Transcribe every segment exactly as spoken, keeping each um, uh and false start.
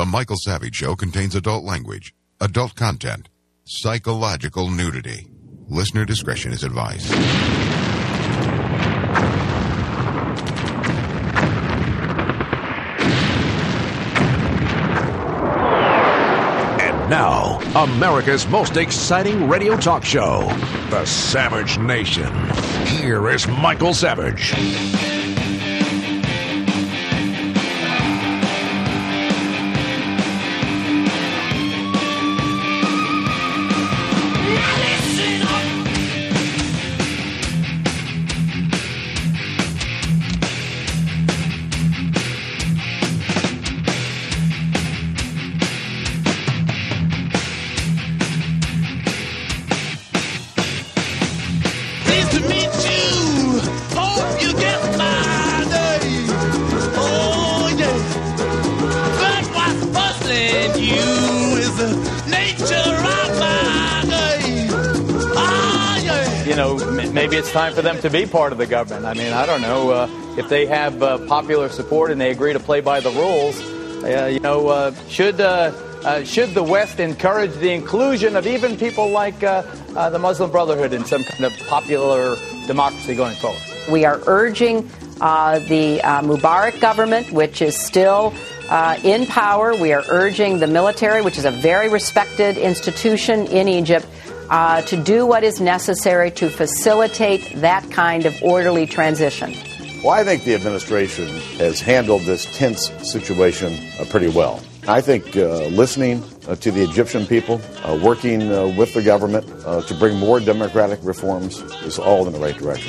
Michael Savage Show contains adult language, adult content, psychological nudity. Listener discretion is advised. And now, America's most exciting radio talk show, The Savage Nation. Here is Michael Savage. Maybe it's time for them to be part of the government. I mean, I don't know. Uh, if they have uh, popular support and they agree to play by the rules, uh, you know, uh, should uh, uh, should the West encourage the inclusion of even people like uh, uh, the Muslim Brotherhood in some kind of popular democracy going forward? We are urging uh, the uh, Mubarak government, which is still uh, in power. We are urging the military, which is a very respected institution in Egypt, Uh, to do what is necessary to facilitate that kind of orderly transition. Well, I think the administration has handled this tense situation uh, pretty well. I think uh, listening uh, to the Egyptian people, uh, working uh, with the government uh, to bring more democratic reforms is all in the right direction.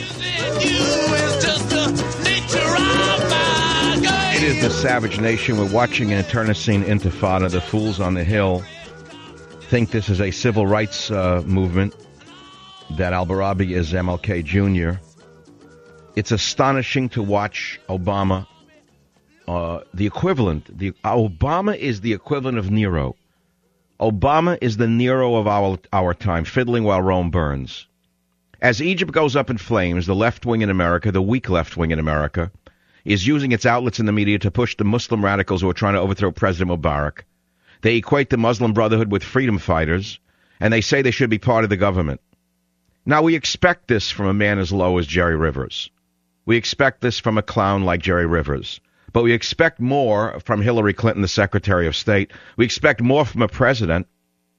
It is the Savage Nation. We're watching an internecine intifada. The fools on the Hill think this is a civil rights uh, movement, that al-Barabi is M L K Junior It's astonishing to watch Obama, uh, the equivalent. The Obama is the equivalent of Nero. Obama is the Nero of our, our time, fiddling while Rome burns. As Egypt goes up in flames, the left wing in America, the weak left wing in America, is using its outlets in the media to push the Muslim radicals who are trying to overthrow President Mubarak. They equate the Muslim Brotherhood with freedom fighters, and they say they should be part of the government. Now, we expect this from a man as low as Jerry Rivers. We expect this from a clown like Jerry Rivers. But we expect more from Hillary Clinton, the Secretary of State. We expect more from a president.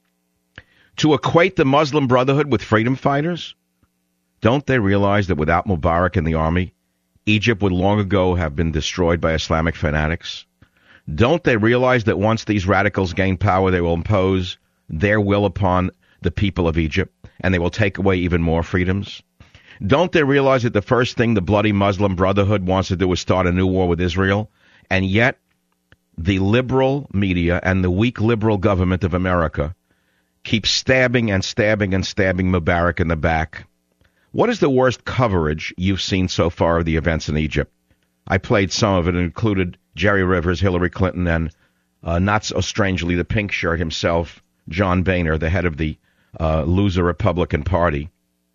To equate the Muslim Brotherhood with freedom fighters? Don't they realize that without Mubarak in the army, Egypt would long ago have been destroyed by Islamic fanatics? Don't they realize that once these radicals gain power, they will impose their will upon the people of Egypt, and they will take away even more freedoms? Don't they realize that the first thing the bloody Muslim Brotherhood wants to do is start a new war with Israel? And yet, the liberal media and the weak liberal government of America keep stabbing and stabbing and stabbing Mubarak in the back. What is the worst coverage you've seen so far of the events in Egypt? I played some of it. It included Jerry Rivers, Hillary Clinton, and uh, not so strangely, the pink shirt himself, John Boehner, the head of the uh, loser Republican Party.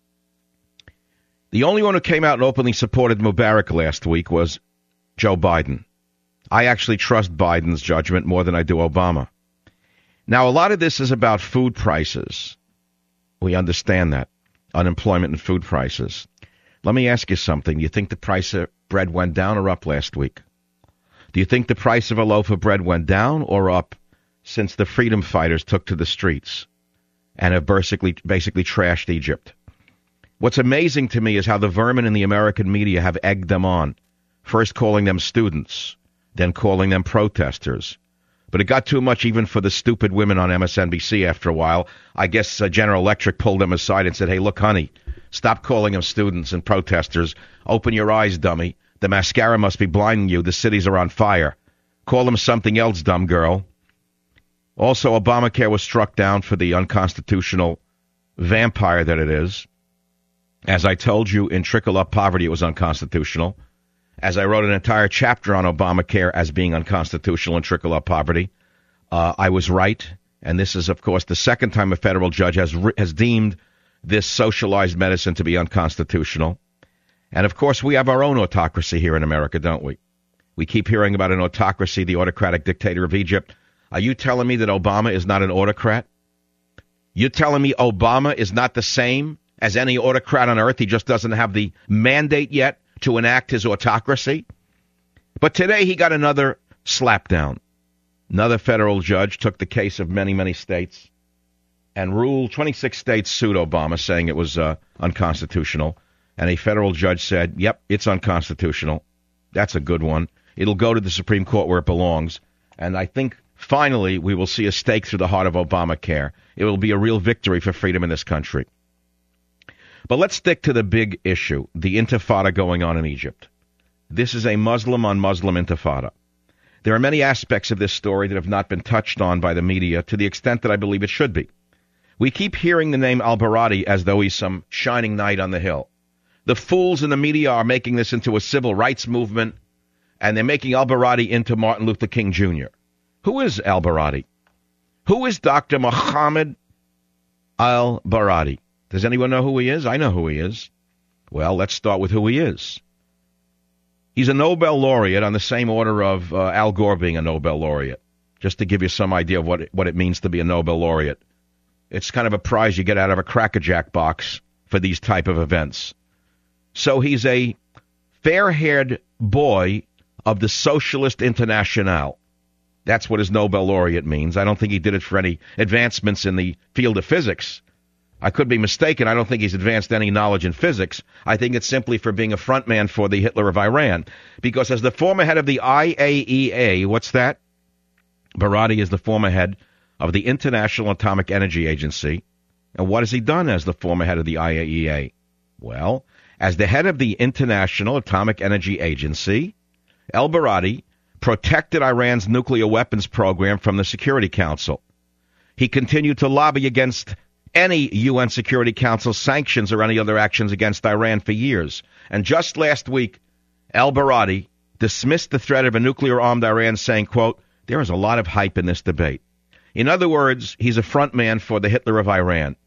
The only one who came out and openly supported Mubarak last week was Joe Biden. I actually trust Biden's judgment more than I do Obama. Now, a lot of this is about food prices. We understand that. Unemployment and food prices. Let me ask you something. Do you think the price of bread went down or up last week? Do you think the price of a loaf of bread went down or up since the freedom fighters took to the streets and have basically, basically trashed Egypt? What's amazing to me is how the vermin in the American media have egged them on, first calling them students, then calling them protesters. But it got too much even for the stupid women on M S N B C after a while. I guess uh, General Electric pulled them aside and said, hey, look, honey, stop calling them students and protesters. Open your eyes, dummy. The mascara must be blinding you. The cities are on fire. Call them something else, dumb girl. Also, Obamacare was struck down for the unconstitutional vampire that it is. As I told you, in Trickle Up Poverty, it was unconstitutional. As I wrote an entire chapter on Obamacare as being unconstitutional and Trickle Up Poverty, uh, I was right. And this is, of course, the second time a federal judge has re- has deemed this socialized medicine to be unconstitutional. And, of course, we have our own autocracy here in America, don't we? We keep hearing about an autocracy, the autocratic dictator of Egypt. Are you telling me that Obama is not an autocrat? You're telling me Obama is not the same as any autocrat on earth? He just doesn't have the mandate yet to enact his autocracy? But today he got another slapdown. Another federal judge took the case of many, many states and ruled. twenty-six states sued Obama, saying it was uh, unconstitutional. And a federal judge said, yep, it's unconstitutional. That's a good one. It'll go to the Supreme Court where it belongs. And I think finally we will see a stake through the heart of Obamacare. It will be a real victory for freedom in this country. But let's stick to the big issue, the intifada going on in Egypt. This is a Muslim-on-Muslim intifada. There are many aspects of this story that have not been touched on by the media to the extent that I believe it should be. We keep hearing the name al-Baradi as though he's some shining knight on the hill. The fools in the media are making this into a civil rights movement, and they're making al-Baradi into Martin Luther King Junior Who is al-Baradi? Who is Doctor Mohammed al-Baradi? Does anyone know who he is? I know who he is. Well, let's start with who he is. He's a Nobel laureate on the same order of uh, Al Gore being a Nobel laureate, just to give you some idea of what it, what it means to be a Nobel laureate. It's kind of a prize you get out of a Cracker-Jack box for these type of events. So he's a fair-haired boy of the Socialist Internationale. That's what his Nobel laureate means. I don't think he did it for any advancements in the field of physics. I could be mistaken. I don't think he's advanced any knowledge in physics. I think it's simply for being a frontman for the Hitler of Iran. Because as the former head of the I A E A, what's that? Baradi is the former head of the International Atomic Energy Agency. And what has he done as the former head of the I A E A? Well, as the head of the International Atomic Energy Agency, al-Baradi protected Iran's nuclear weapons program from the Security Council. He continued to lobby against any U N Security Council sanctions or any other actions against Iran for years. And just last week, al-Baradi dismissed the threat of a nuclear-armed Iran, saying, quote, there is a lot of hype in this debate. In other words, he's a frontman for the Hitler of Iran.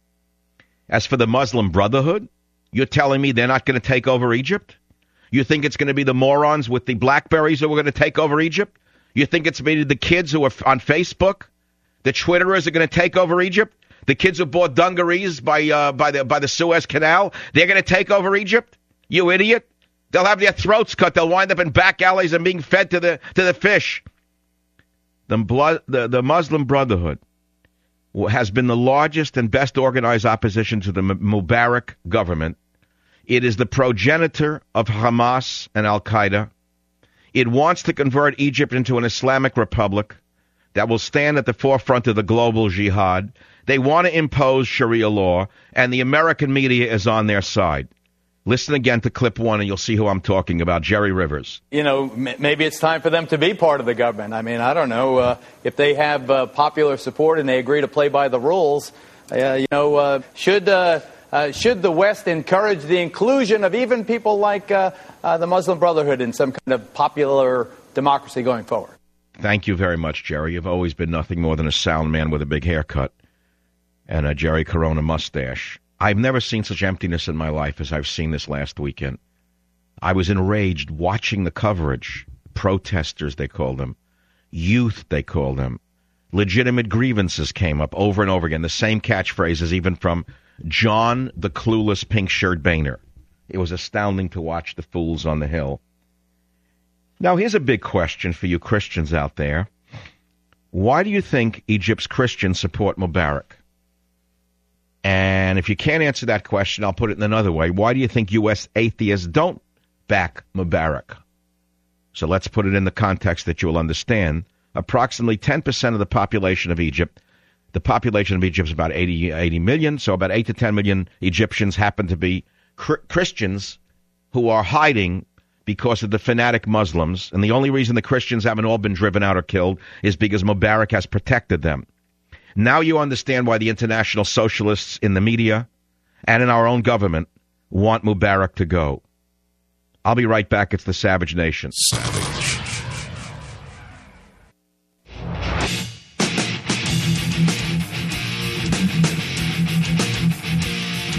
As for the Muslim Brotherhood, you're telling me they're not going to take over Egypt? You think it's going to be the morons with the Blackberries who are going to take over Egypt? You think it's maybe the kids who are on Facebook? The Twitterers are going to take over Egypt? The kids who bought dungarees by uh, by the by the Suez Canal, they're going to take over Egypt? You idiot! They'll have their throats cut. They'll wind up in back alleys and being fed to the to the fish. The blood, the, the Muslim Brotherhood has been the largest and best organized opposition to the Mubarak government. It is the progenitor of Hamas and Al-Qaeda. It wants to convert Egypt into an Islamic republic that will stand at the forefront of the global jihad. They want to impose Sharia law, and the American media is on their side. Listen again to clip one, and you'll see who I'm talking about, Jerry Rivers. You know, m- maybe it's time for them to be part of the government. I mean, I don't know. Uh, if they have uh, popular support and they agree to play by the rules, uh, you know, uh, should... Uh, Uh, should the West encourage the inclusion of even people like uh, uh, the Muslim Brotherhood in some kind of popular democracy going forward? Thank you very much, Jerry. You've always been nothing more than a sound man with a big haircut and a Jerry Corona mustache. I've never seen such emptiness in my life as I've seen this last weekend. I was enraged watching the coverage. Protesters, they called them. Youth, they called them. Legitimate grievances came up over and over again. The same catchphrases, even from John the clueless pink-shirt Boehner. It was astounding to watch the fools on the Hill. Now, here's a big question for you Christians out there. Why do you think Egypt's Christians support Mubarak? And if you can't answer that question, I'll put it in another way. Why do you think U S atheists don't back Mubarak? So let's put it in the context that you'll understand. Approximately ten percent of the population of Egypt. The population of Egypt is about eighty, eighty million, so about eight to ten million Egyptians happen to be cr- Christians who are hiding because of the fanatic Muslims. And the only reason the Christians haven't all been driven out or killed is because Mubarak has protected them. Now you understand why the international socialists in the media and in our own government want Mubarak to go. I'll be right back. It's the Savage Nation. Savage.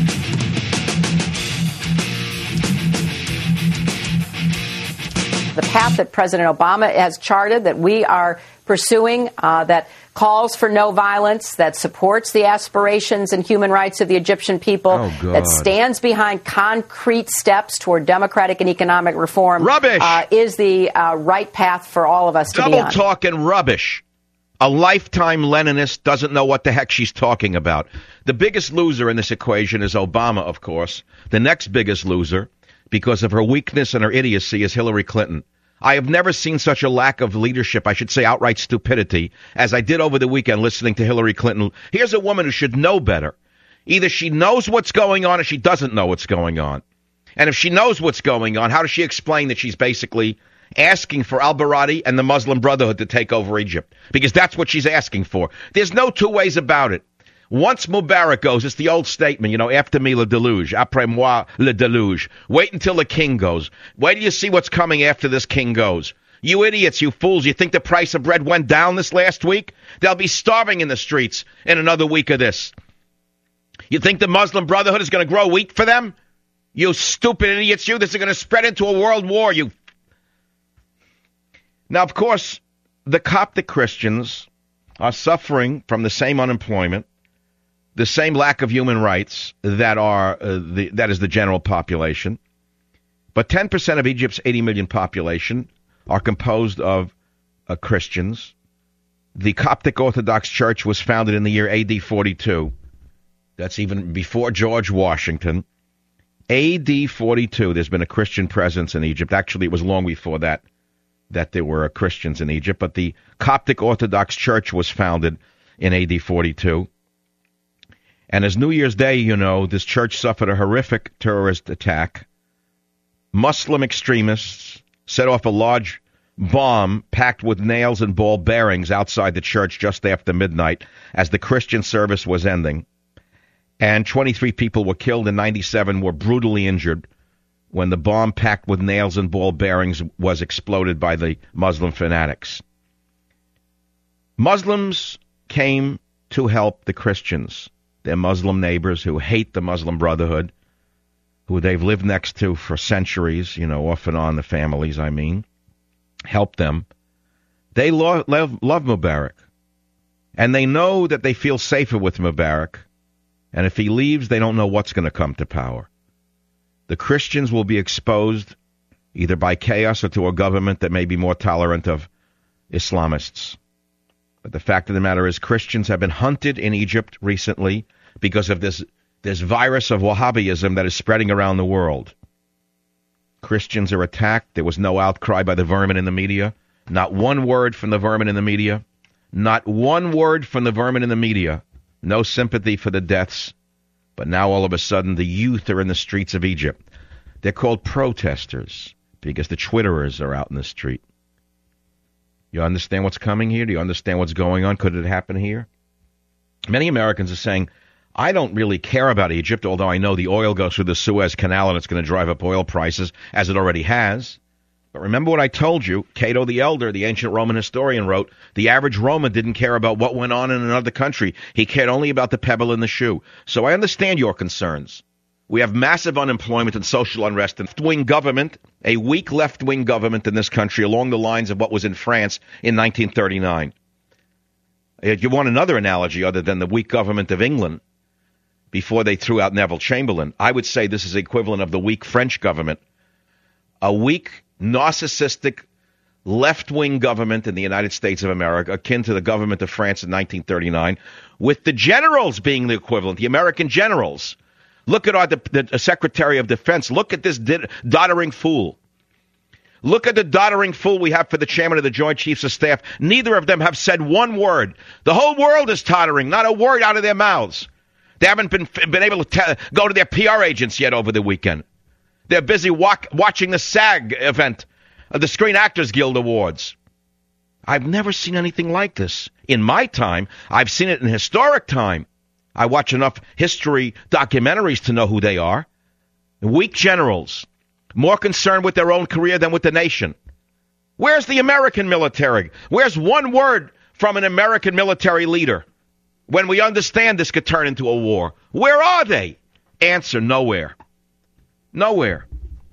The path that President Obama has charted, that we are pursuing, uh, that calls for no violence, that supports the aspirations and human rights of the Egyptian people, oh, that stands behind concrete steps toward democratic and economic reform. Rubbish! Uh, is the uh, right path for all of us to Double be on. Double talk and rubbish. A lifetime Leninist doesn't know what the heck she's talking about. The biggest loser in this equation is Obama, of course. The next biggest loser, because of her weakness and her idiocy, is Hillary Clinton. I have never seen such a lack of leadership, I should say outright stupidity, as I did over the weekend listening to Hillary Clinton. Here's a woman who should know better. Either she knows what's going on or she doesn't know what's going on. And if she knows what's going on, how does she explain that she's basically asking for al-Baradi and the Muslim Brotherhood to take over Egypt? Because that's what she's asking for. There's no two ways about it. Once Mubarak goes, it's the old statement, you know, after me le deluge, après moi le deluge. Wait until the king goes. Wait till you see what's coming after this king goes. You idiots, you fools, you think the price of bread went down this last week? They'll be starving in the streets in another week of this. You think the Muslim Brotherhood is going to grow wheat for them? You stupid idiots, you. This is going to spread into a world war, you. Now, of course, the Coptic Christians are suffering from the same unemployment, the same lack of human rights that are uh, the, that is the general population. But ten percent of Egypt's eighty million population are composed of uh, Christians. The Coptic Orthodox Church was founded in the year A D forty-two. That's even before George Washington. A D forty-two, there's been a Christian presence in Egypt. Actually, it was long before that that there were Christians in Egypt. But the Coptic Orthodox Church was founded in A D forty-two. And as New Year's Day, you know, this church suffered a horrific terrorist attack. Muslim extremists set off a large bomb packed with nails and ball bearings outside the church just after midnight as the Christian service was ending. And twenty-three people were killed and ninety-seven were brutally injured when the bomb packed with nails and ball bearings was exploded by the Muslim fanatics. Muslims came to help the Christians, their Muslim neighbors who hate the Muslim Brotherhood, who they've lived next to for centuries, you know, off and on, the families, I mean, help them. They lo- love, love Mubarak, and they know that they feel safer with Mubarak, and if he leaves, they don't know what's going to come to power. The Christians will be exposed either by chaos or to a government that may be more tolerant of Islamists. But the fact of the matter is Christians have been hunted in Egypt recently because of this, this virus of Wahhabism that is spreading around the world. Christians are attacked. There was no outcry by the vermin in the media. Not one word from the vermin in the media. Not one word from the vermin in the media. No sympathy for the deaths. But now all of a sudden the youth are in the streets of Egypt. They're called protesters because the Twitterers are out in the street. You understand what's coming here? Do you understand what's going on? Could it happen here? Many Americans are saying, I don't really care about Egypt, although I know the oil goes through the Suez Canal and it's going to drive up oil prices, as it already has. But remember what I told you. Cato the Elder, the ancient Roman historian, wrote, the average Roman didn't care about what went on in another country. He cared only about the pebble in the shoe. So I understand your concerns. We have massive unemployment and social unrest and left-wing government, a weak left-wing government in this country along the lines of what was in France in nineteen thirty-nine. If you want another analogy other than the weak government of England before they threw out Neville Chamberlain, I would say this is the equivalent of the weak French government. A weak, narcissistic, left-wing government in the United States of America, akin to the government of France in nineteen thirty-nine, with the generals being the equivalent, the American generals. Look at our the, the Secretary of Defense. Look at this doddering fool. Look at the doddering fool we have for the chairman of the Joint Chiefs of Staff. Neither of them have said one word. The whole world is tottering, not a word out of their mouths. They haven't been been able to te- go to their P R agents yet over the weekend. They're busy walk, watching the SAG event, uh, the Screen Actors Guild Awards. I've never seen anything like this. In my time, I've seen it in historic time. I watch enough history documentaries to know who they are. Weak generals, more concerned with their own career than with the nation. Where's the American military? Where's one word from an American military leader when we understand this could turn into a war? Where are they? Answer, nowhere. Nowhere.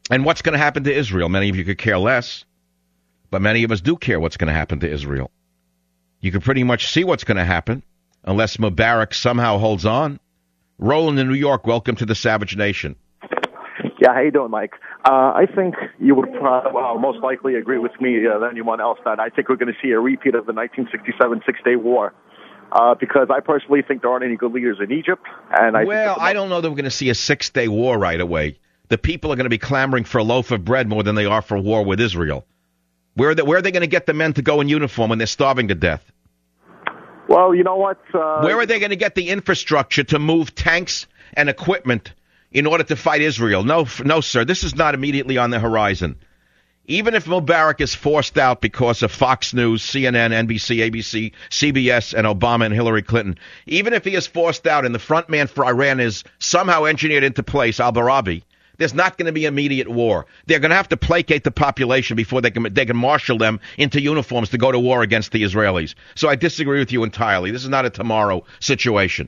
And what's going to happen to Israel? Many of you could care less, but many of us do care what's going to happen to Israel. You can pretty much see what's going to happen unless Mubarak somehow holds on. Roland in New York, welcome to the Savage Nation. Yeah, how you doing, Mike? Uh, I think you would probably, well, most likely agree with me uh, than anyone else that I think we're going to see a repeat of the nineteen sixty-seven Six-Day War. Uh, because I personally think there aren't any good leaders in Egypt. And I well, think I don't know that we're going to see a six-day war right away. The people are going to be clamoring for a loaf of bread more than they are for war with Israel. Where are they, where are they going to get the men to go in uniform when they're starving to death? Well, you know what? Uh, where are they going to get the infrastructure to move tanks and equipment in order to fight Israel? No, no, sir. This is not immediately on the horizon. Even if Mubarak is forced out because of Fox News, C N N, N B C, A B C, C B S, and Obama and Hillary Clinton, even if he is forced out and the front man for Iran is somehow engineered into place, al-Barabi, there's not going to be immediate war. They're going to have to placate the population before they can they can marshal them into uniforms to go to war against the Israelis. So I disagree with you entirely. This is not a tomorrow situation.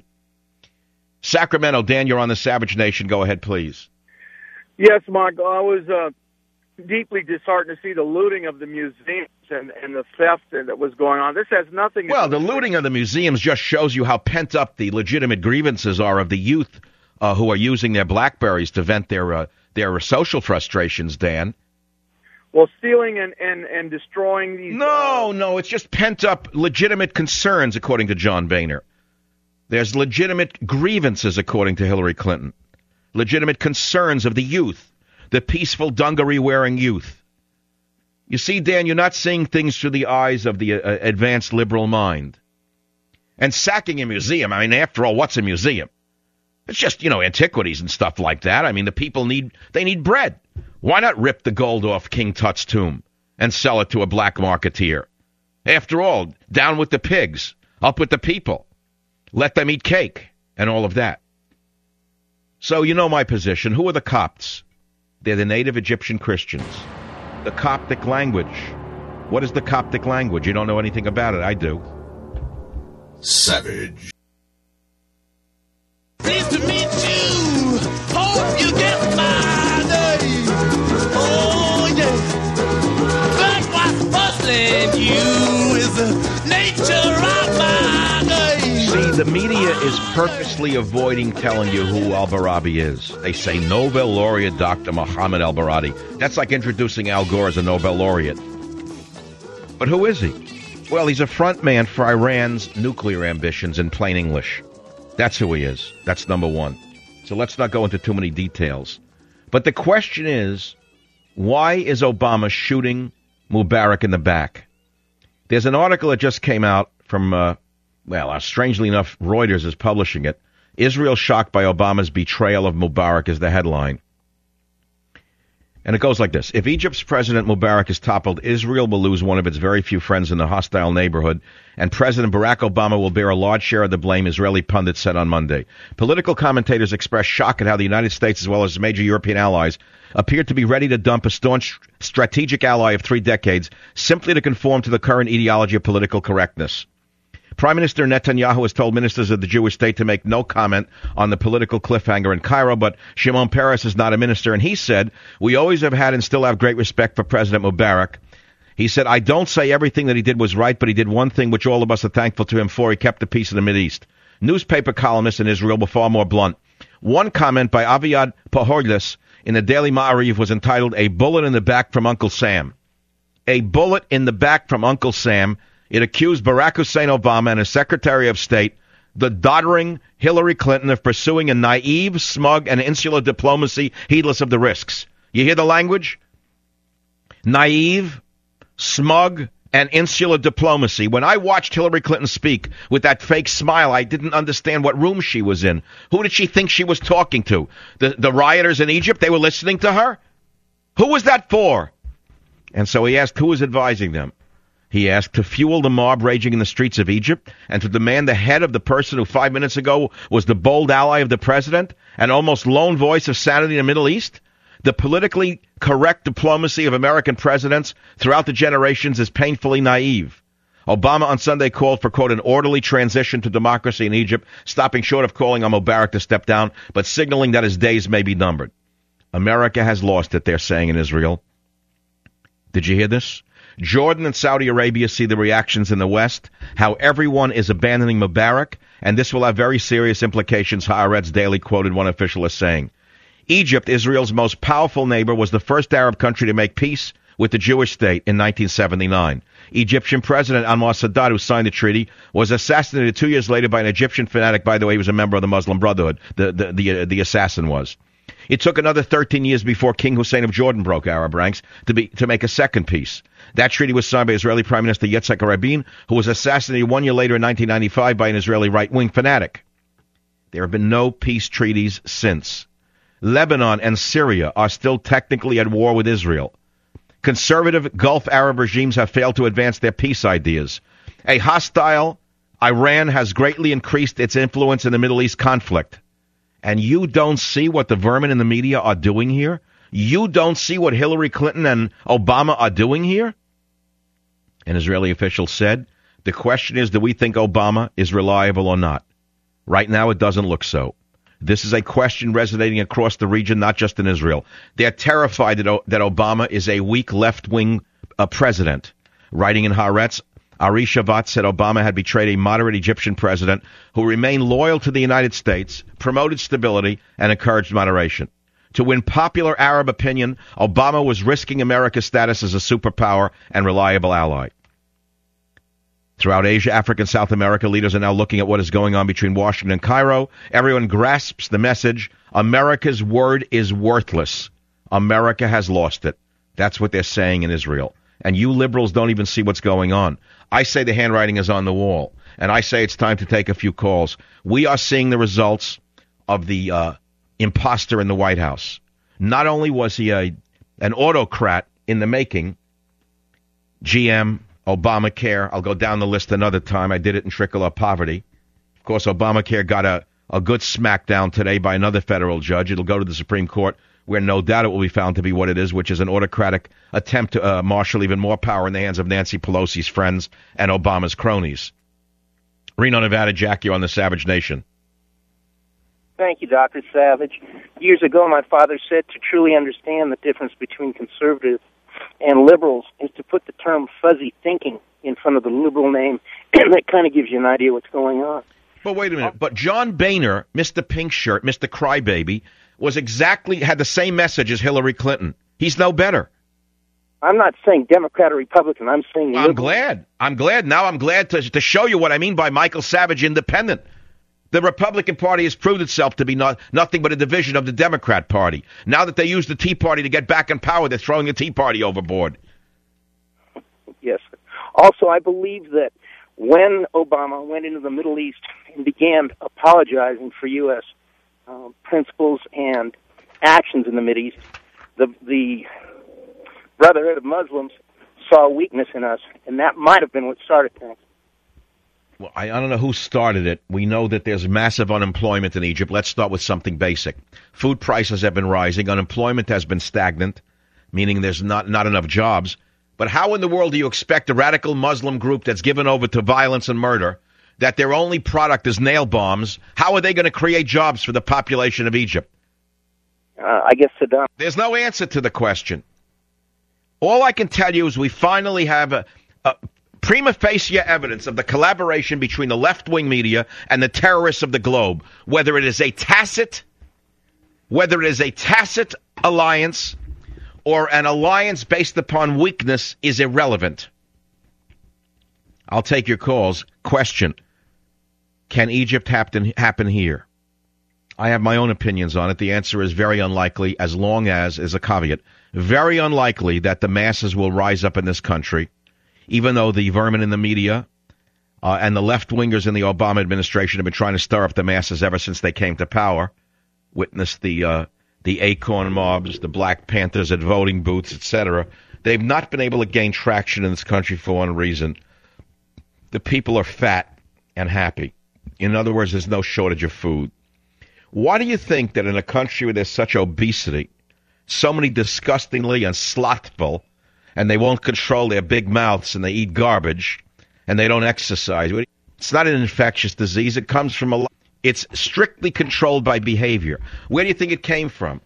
Sacramento, Dan, you're on the Savage Nation. Go ahead, please. Yes, Mark. I was uh, deeply disheartened to see the looting of the museums and, and the theft that was going on. This has nothing to Well, do the looting of the museums just shows you how pent up the legitimate grievances are of the youth uh, who are using their BlackBerries to vent their uh, their social frustrations, Dan. Well, stealing and, and, and destroying these... No, uh, no, it's just pent up legitimate concerns, according to John Boehner. There's legitimate grievances, according to Hillary Clinton. Legitimate concerns of the youth, the peaceful dungaree-wearing youth. You see, Dan, you're not seeing things through the eyes of the uh, advanced liberal mind. And sacking a museum, I mean, after all, what's a museum? It's just, you know, antiquities and stuff like that. I mean, the people need, they need bread. Why not rip the gold off King Tut's tomb and sell it to a black marketeer? After all, down with the pigs, up with the people. Let them eat cake and all of that. So you know my position. Who are the Copts? They're the native Egyptian Christians. The Coptic language. What is the Coptic language? You don't know anything about it. I do. Savage. Pleased to meet you. Hope you get my name. Oh, yeah. But what's puzzling you is the nature of my name. See, the media is purposely avoiding telling you who al-Barabi is. They say Nobel laureate Doctor Mohammed al-Barabi. That's like introducing Al Gore as a Nobel laureate. But who is he? Well, he's a front man for Iran's nuclear ambitions in plain English. That's who he is. That's number one. So let's not go into too many details. But the question is, why is Obama shooting Mubarak in the back? There's an article that just came out from, uh, well, uh, strangely enough, Reuters is publishing it. Israel shocked by Obama's betrayal of Mubarak is the headline. And it goes like this. If Egypt's President Mubarak is toppled, Israel will lose one of its very few friends in the hostile neighborhood, and President Barack Obama will bear a large share of the blame, Israeli pundits said on Monday. Political commentators expressed shock at how the United States, as well as major European allies, appeared to be ready to dump a staunch strategic ally of three decades simply to conform to the current ideology of political correctness. Prime Minister Netanyahu has told ministers of the Jewish state to make no comment on the political cliffhanger in Cairo, but Shimon Peres is not a minister, and he said, we always have had and still have great respect for President Mubarak. He said, I don't say everything that he did was right, but he did one thing which all of us are thankful to him for. He kept the peace in the Mideast. Newspaper columnists in Israel were far more blunt. One comment by Aviad Pahorlis in the Daily Ma'ariv was entitled, A Bullet in the Back from Uncle Sam. A bullet in the back from Uncle Sam. It accused Barack Hussein Obama and his Secretary of State, the doddering Hillary Clinton, of pursuing a naive, smug, and insular diplomacy heedless of the risks. You hear the language? Naive, smug, and insular diplomacy. When I watched Hillary Clinton speak with that fake smile, I didn't understand what room she was in. Who did she think she was talking to? The, the rioters in Egypt? They were listening to her? Who was that for? And so he asked who was advising them. He asked to fuel the mob raging in the streets of Egypt and to demand the head of the person who five minutes ago was the bold ally of the president and almost lone voice of sanity in the Middle East. The politically correct diplomacy of American presidents throughout the generations is painfully naive. Obama on Sunday called for, quote, an orderly transition to democracy in Egypt, stopping short of calling on Mubarak to step down, but signaling that his days may be numbered. America has lost it, they're saying in Israel. Did you hear this? Jordan and Saudi Arabia see the reactions in the West, how everyone is abandoning Mubarak, and this will have very serious implications, Haaretz Daily quoted one official as saying. Egypt, Israel's most powerful neighbor, was the first Arab country to make peace with the Jewish state in nineteen seventy-nine. Egyptian President Anwar Sadat, who signed the treaty, was assassinated two years later by an Egyptian fanatic. By the way, he was a member of the Muslim Brotherhood. The the the, uh, the assassin was. It took another thirteen years before King Hussein of Jordan broke Arab ranks to be to make a second peace. That treaty was signed by Israeli Prime Minister Yitzhak Rabin, who was assassinated one year later in nineteen ninety-five by an Israeli right-wing fanatic. There have been no peace treaties since. Lebanon and Syria are still technically at war with Israel. Conservative Gulf Arab regimes have failed to advance their peace ideas. A hostile Iran has greatly increased its influence in the Middle East conflict. And you don't see what the vermin in the media are doing here? You don't see what Hillary Clinton and Obama are doing here? An Israeli official said, the question is, do we think Obama is reliable or not? Right now, it doesn't look so. This is a question resonating across the region, not just in Israel. They're terrified that, o- that Obama is a weak left-wing uh, president. Writing in Haaretz, Ari Shavat said Obama had betrayed a moderate Egyptian president who remained loyal to the United States, promoted stability, and encouraged moderation. To win popular Arab opinion, Obama was risking America's status as a superpower and reliable ally. Throughout Asia, Africa, and South America, leaders are now looking at what is going on between Washington and Cairo. Everyone grasps the message. America's word is worthless. America has lost it. That's what they're saying in Israel. And you liberals don't even see what's going on. I say the handwriting is on the wall. And I say it's time to take a few calls. We are seeing the results of the uh, imposter in the White House. Not only was he a an autocrat in the making, G M, Obamacare, I'll go down the list another time. I did it in Tricolor Poverty. Of course, Obamacare got a, a good smackdown today by another federal judge. It'll go to the Supreme Court, where no doubt it will be found to be what it is, which is an autocratic attempt to uh, marshal even more power in the hands of Nancy Pelosi's friends and Obama's cronies. Reno, Nevada, Jack, you're on the Savage Nation. Thank you, Doctor Savage. Years ago, my father said to truly understand the difference between conservatives and liberals is to put the term fuzzy thinking in front of the liberal name, and that kind of gives you an idea what's going on. But wait a minute. But John Boehner, Mister Pink Shirt, Mister Crybaby, was exactly, had the same message as Hillary Clinton. He's no better. I'm not saying Democrat or Republican. I'm saying well, I'm glad. I'm glad. Now I'm glad to, to show you what I mean by Michael Savage independent. The Republican Party has proved itself to be not, nothing but a division of the Democrat Party. Now that they use the Tea Party to get back in power, they're throwing the Tea Party overboard. Yes. Also, I believe that when Obama went into the Middle East and began apologizing for U S Uh, principles and actions in the Mideast, the the Brotherhood of Muslims saw a weakness in us, and that might have been what started things. Well, I, I don't know who started it. We know that there's massive unemployment in Egypt. Let's start with something basic. Food prices have been rising. Unemployment has been stagnant, meaning there's not, not enough jobs. But how in the world do you expect a radical Muslim group that's given over to violence and murder, that their only product is nail bombs, how are they going to create jobs for the population of Egypt? Uh, I guess Saddam. There's no answer to the question. All I can tell you is we finally have a, a prima facie evidence of the collaboration between the left-wing media and the terrorists of the globe, whether it is a tacit, whether it is a tacit alliance or an alliance based upon weakness is irrelevant. I'll take your calls. Question. Can Egypt happen, happen here? I have my own opinions on it. The answer is very unlikely, as long as, as a caveat, very unlikely that the masses will rise up in this country, even though the vermin in the media uh, and the left-wingers in the Obama administration have been trying to stir up the masses ever since they came to power. Witness the uh, the Acorn mobs, the Black Panthers at voting booths, et cetera. They've not been able to gain traction in this country for one reason. The people are fat and happy. In other words, there's no shortage of food. Why do you think that in a country where there's such obesity, so many disgustingly and slothful, and they won't control their big mouths and they eat garbage, and they don't exercise? It's not an infectious disease. It comes from a... It's strictly controlled by behavior. Where do you think it came from?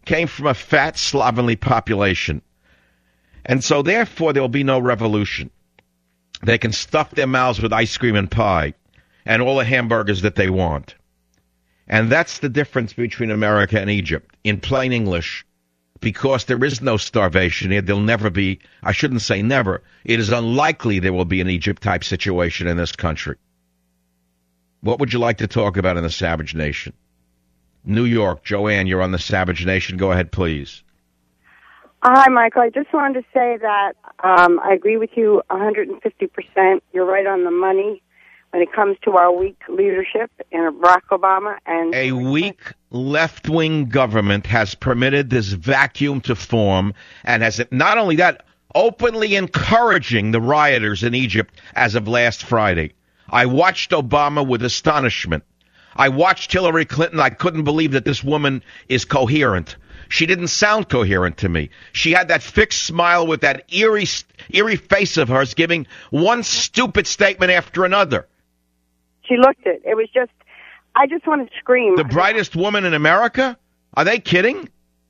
came from a fat, slovenly population. And so, therefore, there will be no revolution. They can stuff their mouths with ice cream and pie and all the hamburgers that they want. And that's the difference between America and Egypt, in plain English, because there is no starvation here. There'll never be, I shouldn't say never, it is unlikely there will be an Egypt-type situation in this country. What would you like to talk about in the Savage Nation? New York, Joanne, you're on the Savage Nation. Go ahead, please. Hi, Michael. I just wanted to say that um, I agree with you one hundred fifty percent. You're right on the money when it comes to our weak leadership in Barack Obama. And a weak left-wing government has permitted this vacuum to form and has, not only that, openly encouraging the rioters in Egypt as of last Friday. I watched Obama with astonishment. I watched Hillary Clinton. I couldn't believe that this woman is coherent. She didn't sound coherent to me. She had that fixed smile with that eerie, eerie face of hers, giving one stupid statement after another. She looked it. It was just, I just want to scream. The brightest woman in America? Are they kidding?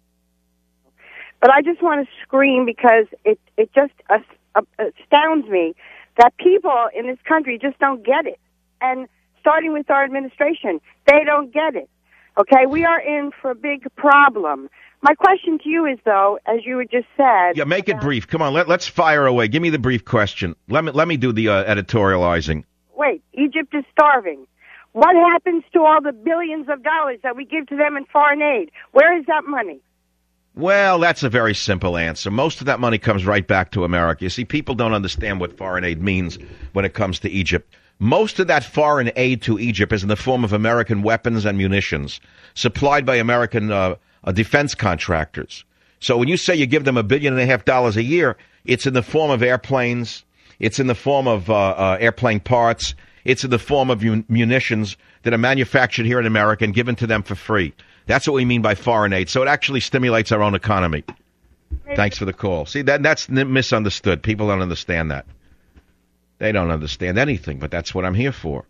But I just want to scream because it, it just astounds me that people in this country just don't get it. And starting with our administration, they don't get it. Okay, we are in for a big problem. My question to you is, though, as you had just said... Yeah, make it brief. Come on, let, let's fire away. Give me the brief question. Let me, let me do the uh, editorializing. Wait, Egypt is starving. What happens to all the billions of dollars that we give to them in foreign aid? Where is that money? Well, that's a very simple answer. Most of that money comes right back to America. You see, people don't understand what foreign aid means when it comes to Egypt. Most of that foreign aid to Egypt is in the form of American weapons and munitions supplied by American uh, uh, defense contractors. So when you say you give them a billion and a half dollars a year, it's in the form of airplanes. It's in the form of uh, uh, airplane parts. It's in the form of mun- munitions that are manufactured here in America and given to them for free. That's what we mean by foreign aid. So it actually stimulates our own economy. Thanks for the call. See, that that's misunderstood. People don't understand that. They don't understand anything, but that's what I'm here for.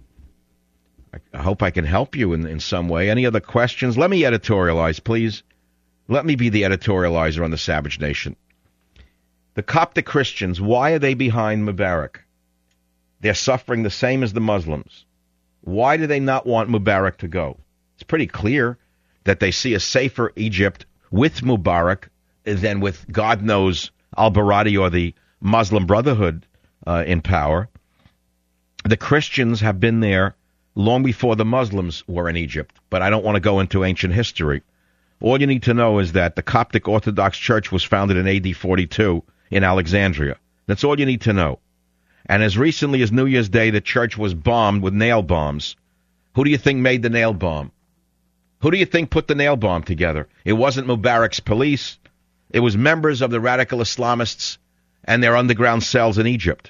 I, I hope I can help you in, in some way. Any other questions? Let me editorialize, please. Let me be the editorializer on the Savage Nation. The Coptic Christians, why are they behind Mubarak? They're suffering the same as the Muslims. Why do they not want Mubarak to go? It's pretty clear that they see a safer Egypt with Mubarak than with, God knows, al-Baradi or the Muslim Brotherhood uh, in power. The Christians have been there long before the Muslims were in Egypt, but I don't want to go into ancient history. All you need to know is that the Coptic Orthodox Church was founded in A D forty-two in Alexandria. That's all you need to know. And as recently as New Year's Day, the church was bombed with nail bombs. Who do you think made the nail bomb? Who do you think put the nail bomb together? It wasn't Mubarak's police. It was members of the radical Islamists and their underground cells in Egypt.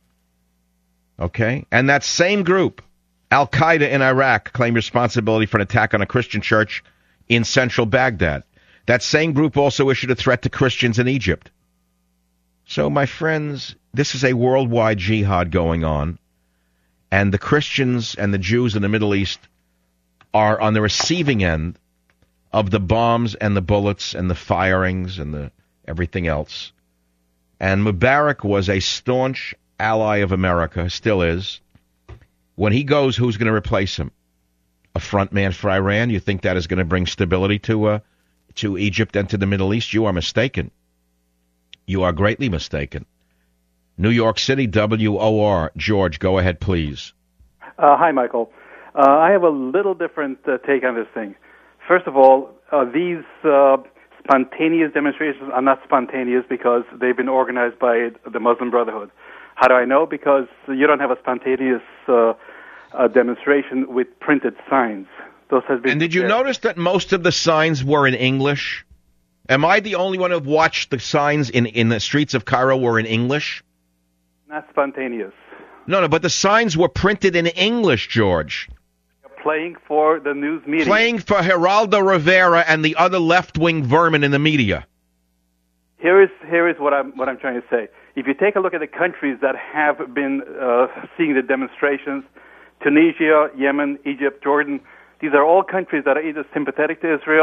Okay? And that same group, Al-Qaeda in Iraq, claimed responsibility for an attack on a Christian church in central Baghdad. That same group also issued a threat to Christians in Egypt. So, my friends, this is a worldwide jihad going on, and the Christians and the Jews in the Middle East are on the receiving end of the bombs and the bullets and the firings and the everything else. And Mubarak was a staunch ally of America, still is. When he goes, who's going to replace him? A front man for Iran? You think that is going to bring stability to uh, to Egypt and to the Middle East? You are mistaken. You are greatly mistaken. New York City, W O R. George, go ahead, please. Uh, hi, Michael. Uh, I have a little different uh, take on this thing. First of all, uh, these uh, spontaneous demonstrations are not spontaneous because they've been organized by the Muslim Brotherhood. How do I know? Because you don't have a spontaneous uh, uh, demonstration with printed signs. Those has been. And did you prepared. notice that most of the signs were in English? Am I the only one who've watched the signs in, in the streets of Cairo were in English? Not spontaneous. No, no, but the signs were printed in English, George. Playing for the news media. Playing for Geraldo Rivera and the other left-wing vermin in the media. Here is here is what I'm what I'm trying to say. If you take a look at the countries that have been uh, seeing the demonstrations, Tunisia, Yemen, Egypt, Jordan, these are all countries that are either sympathetic to Israel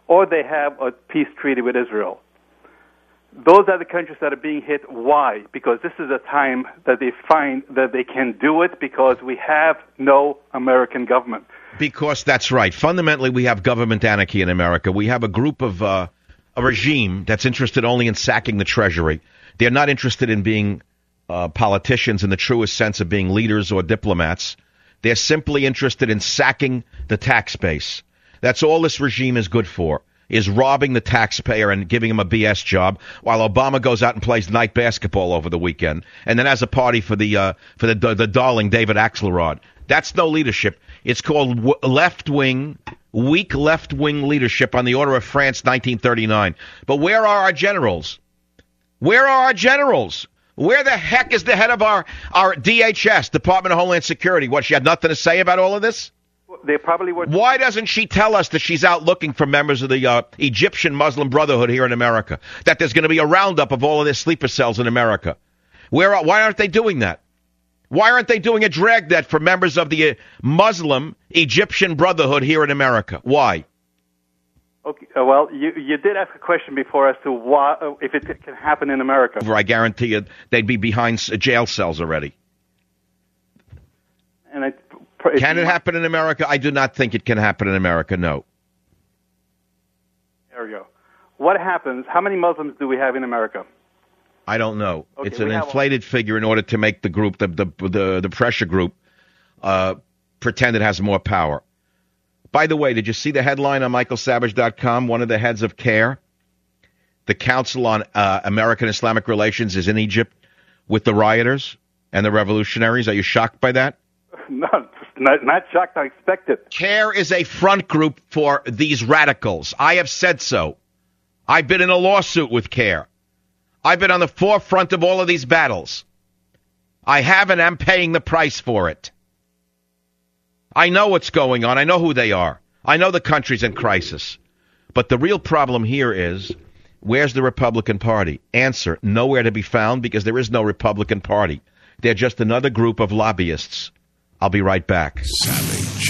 or they have a peace treaty with Israel. Those are the countries that are being hit. Why? Because this is a time that they find that they can do it because we have no American government. Because that's right. Fundamentally, we have government anarchy in America. We have a group of, uh, a regime that's interested only in sacking the Treasury. They're not interested in being uh, politicians in the truest sense of being leaders or diplomats. They're simply interested in sacking the tax base. That's all this regime is good for, is robbing the taxpayer and giving him a B S job, while Obama goes out and plays night basketball over the weekend, and then has a party for the uh, for the, the the darling David Axelrod. That's no leadership. It's called w- left-wing, weak left-wing leadership on the order of France, nineteen thirty-nine. But where are our generals? Where are our generals? Where the heck is the head of our our D H S, Department of Homeland Security? What, she had nothing to say about all of this? They probably were. Why doesn't she tell us that she's out looking for members of the uh, Egyptian Muslim Brotherhood here in America? That there's going to be a roundup of all of their sleeper cells in America? Where? Why aren't they doing that? Why aren't they doing a dragnet for members of the uh, Muslim Egyptian Brotherhood here in America? Why? Okay. Uh, well, you you did ask a question before as to why uh, if it can happen in America. I guarantee you, they'd be behind jail cells already. And I. Can it happen in America? I do not think it can happen in America, no. There we go. What happens? How many Muslims do we have in America? I don't know. Okay, it's an inflated a- figure in order to make the group, the the the, the pressure group, uh, pretend it has more power. By the way, did you see the headline on Michael Savage dot com? One of the heads of CARE, the Council on uh, American Islamic Relations, is in Egypt with the rioters and the revolutionaries. Are you shocked by that? No. Not, not shocked. I expect it. CARE is a front group for these radicals. I have said so. I've been in a lawsuit with CARE. I've been on the forefront of all of these battles. I have and am paying the price for it. I know what's going on. I know who they are. I know the country's in crisis. But the real problem here is, where's the Republican Party? Answer, nowhere to be found, because there is no Republican Party. They're just another group of lobbyists. I'll be right back. Savage.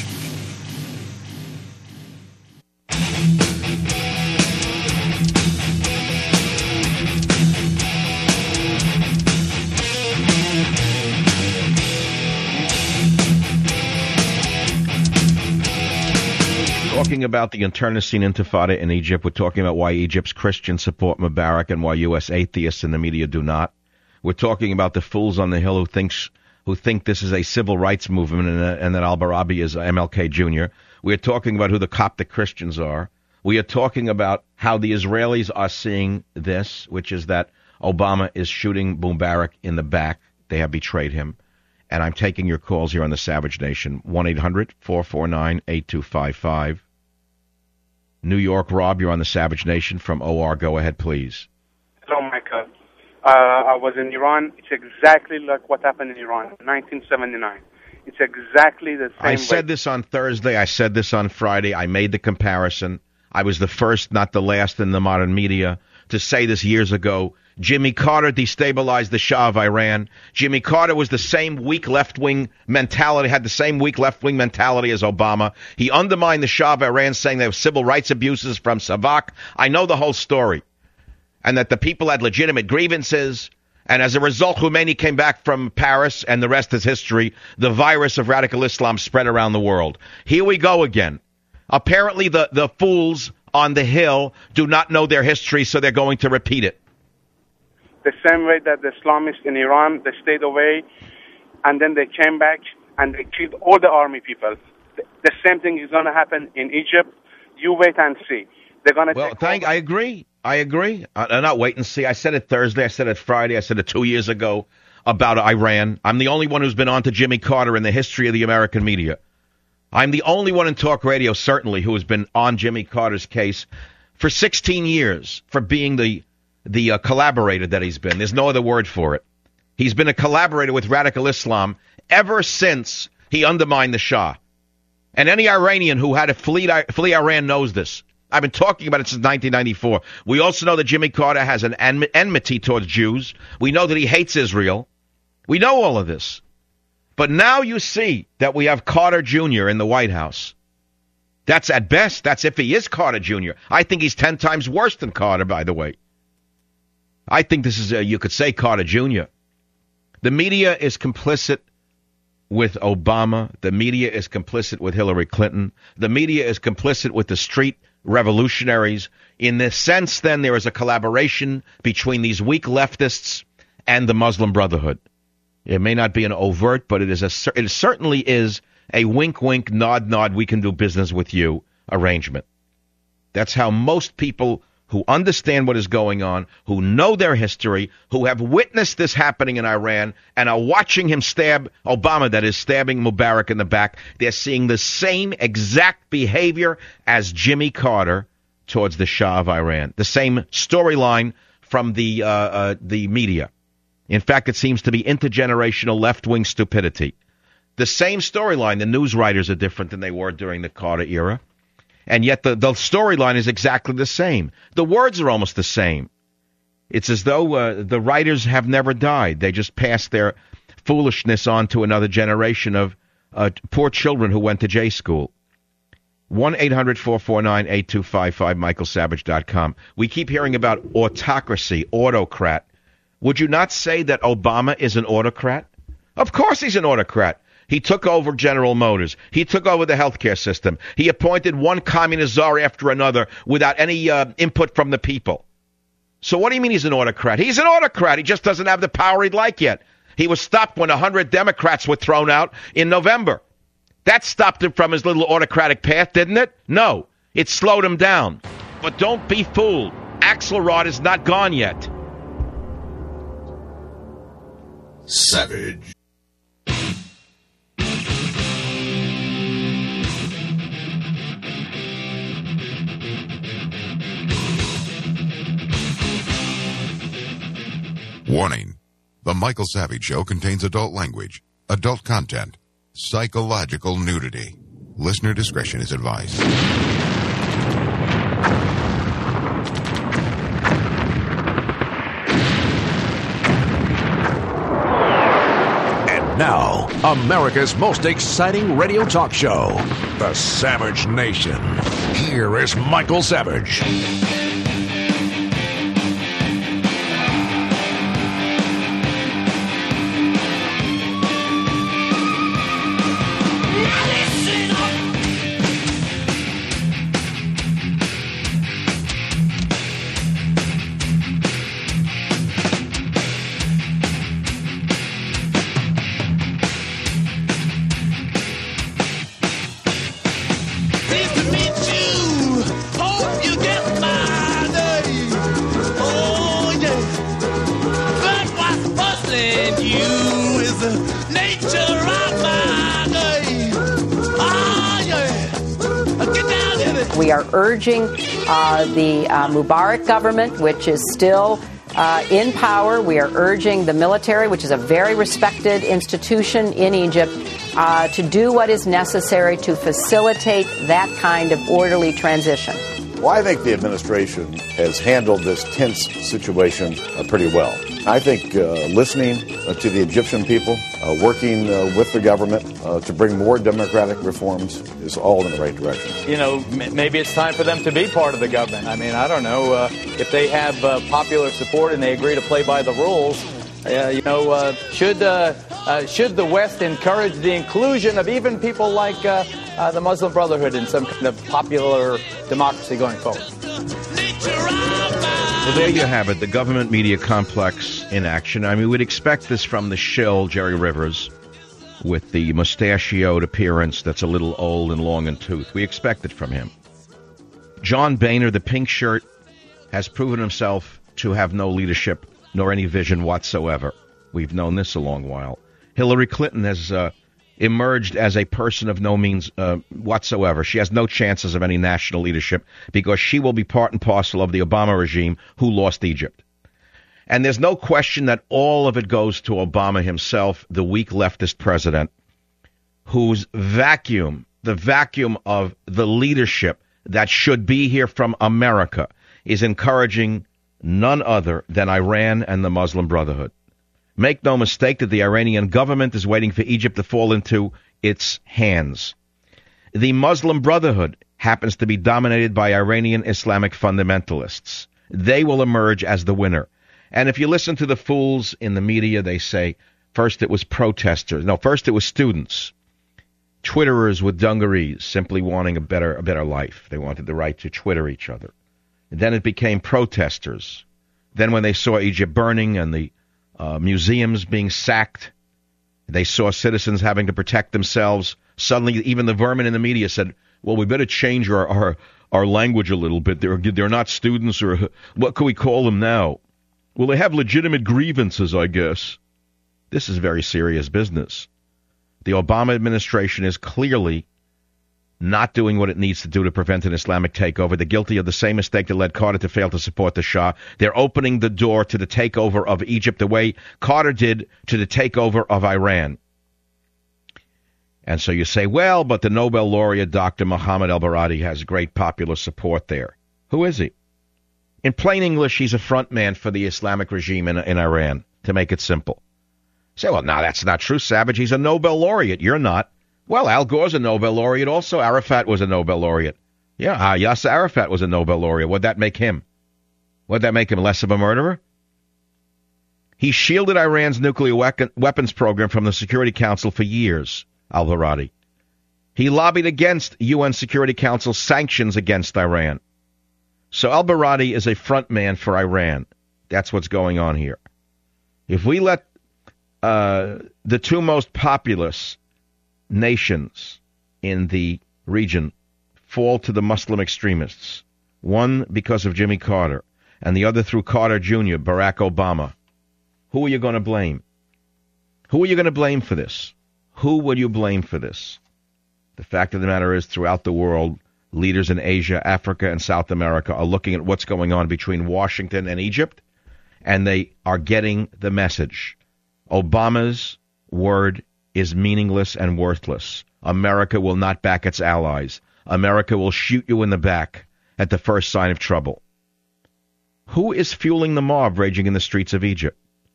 Talking about the internecine intifada in Egypt. We're talking about why Egypt's Christians support Mubarak and why U S atheists in the media do not. We're talking about the fools on the hill who thinks who think this is a civil rights movement and, uh, and that al-Barabi is M L K Junior We are talking about who the Coptic Christians are. We are talking about how the Israelis are seeing this, which is that Obama is shooting Mubarak in the back. They have betrayed him. And I'm taking your calls here on the Savage Nation. one eight hundred four four nine eight two five five. New York, Rob, you're on the Savage Nation from O R. Go ahead, please. Hello, Michael. Uh, I was in Iran. It's exactly like what happened in Iran, nineteen seventy-nine. It's exactly the same I said way. this on Thursday. I said this on Friday. I made the comparison. I was the first, not the last, in the modern media to say this years ago. Jimmy Carter destabilized the Shah of Iran. Jimmy Carter was the same weak left-wing mentality, had the same weak left-wing mentality as Obama. He undermined the Shah of Iran, saying there were civil rights abuses from Savak. I know the whole story. And that the people had legitimate grievances. And as a result, Khomeini came back from Paris, and the rest is history. The virus of radical Islam spread around the world. Here we go again. Apparently the, the fools on the Hill do not know their history, so they're going to repeat it. The same way that the Islamists in Iran, they stayed away, and then they came back, and they killed all the army people. The, the same thing is going to happen in Egypt. You wait and see. They're going to well, take thank. I agree. I agree. I'm not wait and see. I said it Thursday. I said it Friday. I said it two years ago about Iran. I'm the only one who's been on to Jimmy Carter in the history of the American media. I'm the only one in talk radio, certainly, who has been on Jimmy Carter's case for sixteen years for being the the uh, collaborator that he's been. There's no other word for it. He's been a collaborator with radical Islam ever since he undermined the Shah. And any Iranian who had to flee, flee Iran knows this. I've been talking about it since nineteen ninety-four. We also know that Jimmy Carter has an en- enmity towards Jews. We know that he hates Israel. We know all of this. But now you see that we have Carter Junior in the White House. That's at best. That's if he is Carter Junior I think he's ten times worse than Carter, by the way. I think this is, a, you could say, Carter Junior The media is complicit with Obama. The media is complicit with Hillary Clinton. The media is complicit with the street revolutionaries. In this sense, then, there is a collaboration between these weak leftists and the Muslim Brotherhood. It may not be an overt, but it is a, it certainly is a wink, wink, nod, nod, we can do business with you arrangement. That's how most people who understand what is going on, who know their history, who have witnessed this happening in Iran and are watching him stab Obama, that is, stabbing Mubarak in the back, they're seeing the same exact behavior as Jimmy Carter towards the Shah of Iran. The same storyline from the uh, uh, the media. In fact, it seems to be intergenerational left-wing stupidity. The same storyline. The news writers are different than they were during the Carter era. And yet the, the storyline is exactly the same. The words are almost the same. It's as though uh, the writers have never died. They just passed their foolishness on to another generation of uh, poor children who went to J school. one eight hundred four four nine eight two five five, michael savage dot com. We keep hearing about autocracy, autocrat. Would you not say that Obama is an autocrat? Of course he's an autocrat. He took over General Motors. He took over the healthcare system. He appointed one communist czar after another without any uh, input from the people. So what do you mean he's an autocrat? He's an autocrat. He just doesn't have the power he'd like yet. He was stopped when one hundred Democrats were thrown out in November. That stopped him from his little autocratic path, didn't it? No. It slowed him down. But don't be fooled. Axelrod is not gone yet. Savage. Warning. The Michael Savage Show contains adult language, adult content, psychological nudity. Listener discretion is advised. And now, America's most exciting radio talk show, The Savage Nation. Here is Michael Savage. We are urging uh, the uh, Mubarak government, which is still uh, in power. We are urging the military, which is a very respected institution in Egypt, uh, to do what is necessary to facilitate that kind of orderly transition. Well, I think the administration has handled this tense situation uh, pretty well. I think uh, listening uh, to the Egyptian people, uh, working uh, with the government uh, to bring more democratic reforms is all in the right direction. You know, m- maybe it's time for them to be part of the government. I mean, I don't know. Uh, if they have uh, popular support and they agree to play by the rules, uh, you know, uh, should uh, uh, should the West encourage the inclusion of even people like uh, uh, the Muslim Brotherhood in some kind of popular democracy going forward? Well, there you have it, the government media complex in action. I mean, we'd expect this from the shill, Jerry Rivers, with the mustachioed appearance that's a little old and long in tooth. We expect it from him. John Boehner, the pink shirt, has proven himself to have no leadership nor any vision whatsoever. We've known this a long while. Hillary Clinton has uh, emerged as a person of no means uh, whatsoever. She has no chances of any national leadership because she will be part and parcel of the Obama regime who lost Egypt. And there's no question that all of it goes to Obama himself, the weak leftist president, whose vacuum, the vacuum of the leadership that should be here from America, is encouraging none other than Iran and the Muslim Brotherhood. Make no mistake that the Iranian government is waiting for Egypt to fall into its hands. The Muslim Brotherhood happens to be dominated by Iranian Islamic fundamentalists. They will emerge as the winner. And if you listen to the fools in the media, they say, first it was protesters. No, first it was students. Twitterers with dungarees, simply wanting a better a better life. They wanted the right to Twitter each other. And then it became protesters. Then when they saw Egypt burning and the uh, museums being sacked, they saw citizens having to protect themselves. Suddenly, even the vermin in the media said, well, we better change our, our, our language a little bit. They're, they're not students, or what can we call them now? Well, they have legitimate grievances, I guess. This is very serious business. The Obama administration is clearly not doing what it needs to do to prevent an Islamic takeover. They're guilty of the same mistake that led Carter to fail to support the Shah. They're opening the door to the takeover of Egypt the way Carter did to the takeover of Iran. And so you say, well, but the Nobel laureate Doctor Mohammed al-Baradi has great popular support there. Who is he? In plain English, he's a front man for the Islamic regime in, in Iran, to make it simple. Say, well, no, that's not true, Savage. He's a Nobel laureate. You're not. Well, Al Gore's a Nobel laureate also. Arafat was a Nobel laureate. Yeah, uh, Yasser Arafat was a Nobel laureate. What'd that make him? What'd that make him, less of a murderer? He shielded Iran's nuclear weapon, weapons program from the Security Council for years, al-Baradi. He lobbied against U N Security Council sanctions against Iran. So al-Baradi is a front man for Iran. That's what's going on here. If we let uh, the two most populous nations in the region fall to the Muslim extremists, one because of Jimmy Carter, and the other through Carter Junior, Barack Obama, who are you going to blame? Who are you going to blame for this? Who will you blame for this? The fact of the matter is, throughout the world, leaders in Asia, Africa, and South America are looking at what's going on between Washington and Egypt, and they are getting the message. Obama's word is meaningless and worthless. America will not back its allies. America will shoot you in the back at the first sign of trouble. Who is fueling the mob raging in the streets of Egypt?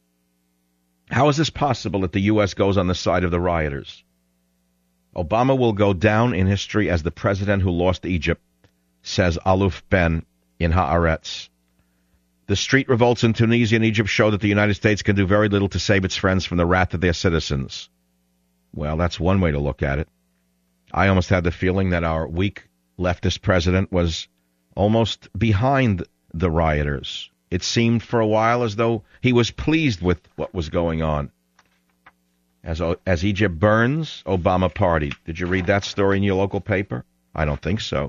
How is this possible that the U S goes on the side of the rioters? Obama will go down in history as the president who lost Egypt, says Aluf Ben in Haaretz. The street revolts in Tunisia and Egypt show that the United States can do very little to save its friends from the wrath of their citizens. Well, that's one way to look at it. I almost had the feeling that our weak leftist president was almost behind the rioters. It seemed for a while as though he was pleased with what was going on. As, as Egypt burns, Obama partied. Did you read that story in your local paper? I don't think so.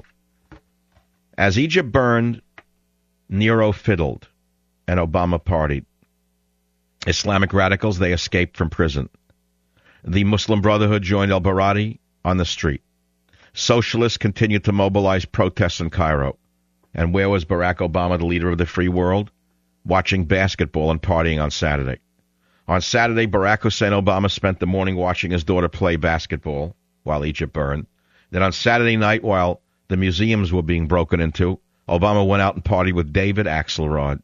As Egypt burned, Nero fiddled, and Obama partied. Islamic radicals, they escaped from prison. The Muslim Brotherhood joined al-Baradi on the street. Socialists continued to mobilize protests in Cairo. And where was Barack Obama, the leader of the free world? Watching basketball and partying on Saturday. On Saturday, Barack Hussein Obama spent the morning watching his daughter play basketball while Egypt burned. Then on Saturday night, while the museums were being broken into, Obama went out and partied with David Axelrod.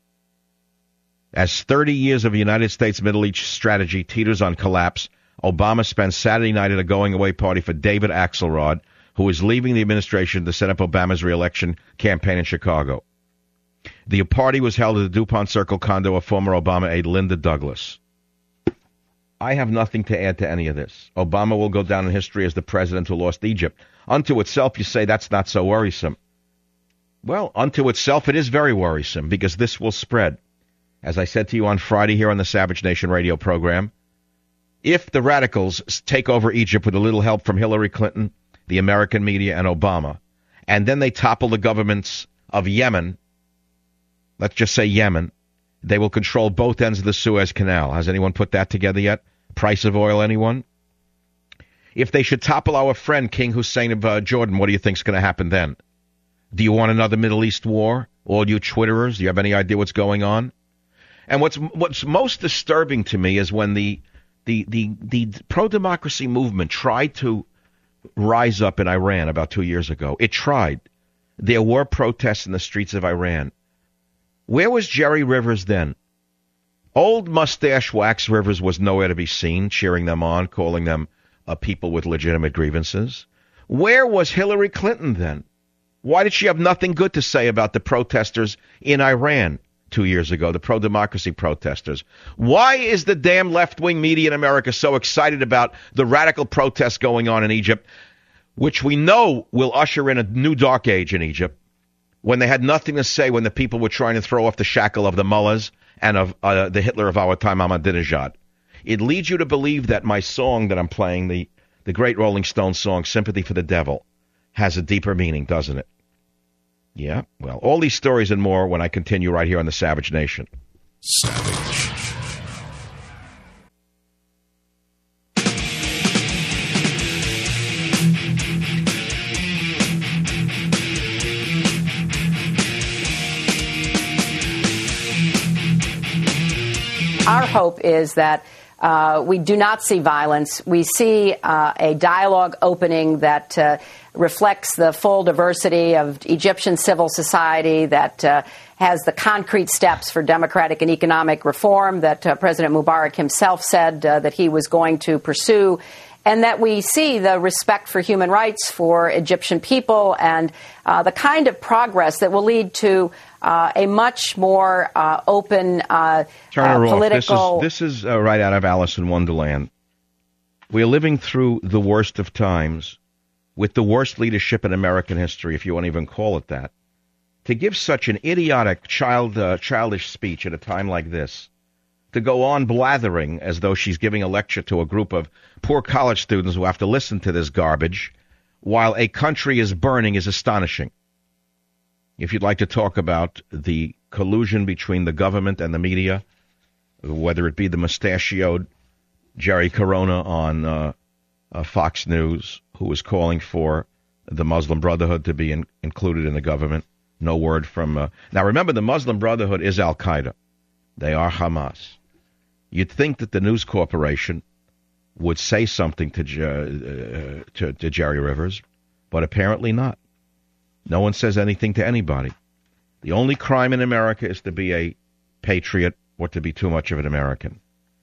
As thirty years of United States Middle East strategy teeters on collapse, Obama spent Saturday night at a going-away party for David Axelrod, who is leaving the administration to set up Obama's re-election campaign in Chicago. The party was held at the DuPont Circle condo of former Obama aide Linda Douglas. I have nothing to add to any of this. Obama will go down in history as the president who lost Egypt. Unto itself, you say that's not so worrisome. Well, unto itself, it is very worrisome because this will spread. As I said to you on Friday here on the Savage Nation radio program, if the radicals take over Egypt with a little help from Hillary Clinton, the American media, and Obama, and then they topple the governments of Yemen, let's just say Yemen, they will control both ends of the Suez Canal. Has anyone put that together yet? Price of oil, anyone? If they should topple our friend King Hussein of uh, Jordan, what do you think is going to happen then? Do you want another Middle East war? All you Twitterers, do you have any idea what's going on? And what's what's most disturbing to me is when the the the, the pro-democracy movement tried to rise up in Iran about two years ago. It tried. There were protests in the streets of Iran. Where was Jerry Rivers then? Old mustache wax Rivers was nowhere to be seen, cheering them on, calling them uh, people with legitimate grievances. Where was Hillary Clinton then? Why did she have nothing good to say about the protesters in Iran two years ago, the pro-democracy protesters? Why is the damn left-wing media in America so excited about the radical protests going on in Egypt, which we know will usher in a new dark age in Egypt, when they had nothing to say when the people were trying to throw off the shackle of the mullahs and of uh, the Hitler of our time, Ahmadinejad? It leads you to believe that my song that I'm playing, the, the great Rolling Stones song, Sympathy for the Devil, has a deeper meaning, doesn't it? Yeah, well, all these stories and more when I continue right here on the Savage Nation. Savage. Our hope is that uh, we do not see violence. We see uh, a dialogue opening that uh, reflects the full diversity of Egyptian civil society, that uh, has the concrete steps for democratic and economic reform that uh, President Mubarak himself said uh, that he was going to pursue, and that we see the respect for human rights for Egyptian people and uh, the kind of progress that will lead to uh, a much more uh, open uh, Turn uh, her political... off. This is, this is uh, right out of Alice in Wonderland. We are living through the worst of times with the worst leadership in American history, if you want to even call it that. To give such an idiotic, child, uh, childish speech at a time like this, to go on blathering as though she's giving a lecture to a group of poor college students who have to listen to this garbage while a country is burning is astonishing. If you'd like to talk about the collusion between the government and the media, whether it be the mustachioed Jerry Corona on uh, uh, Fox News, who is calling for the Muslim Brotherhood to be in, included in the government, no word from... Uh, now, remember, the Muslim Brotherhood is Al-Qaeda. They are Hamas. You'd think that the News Corporation would say something to, uh, to, to Jerry Rivers, but apparently not. No one says anything to anybody. The only crime in America is to be a patriot or to be too much of an American.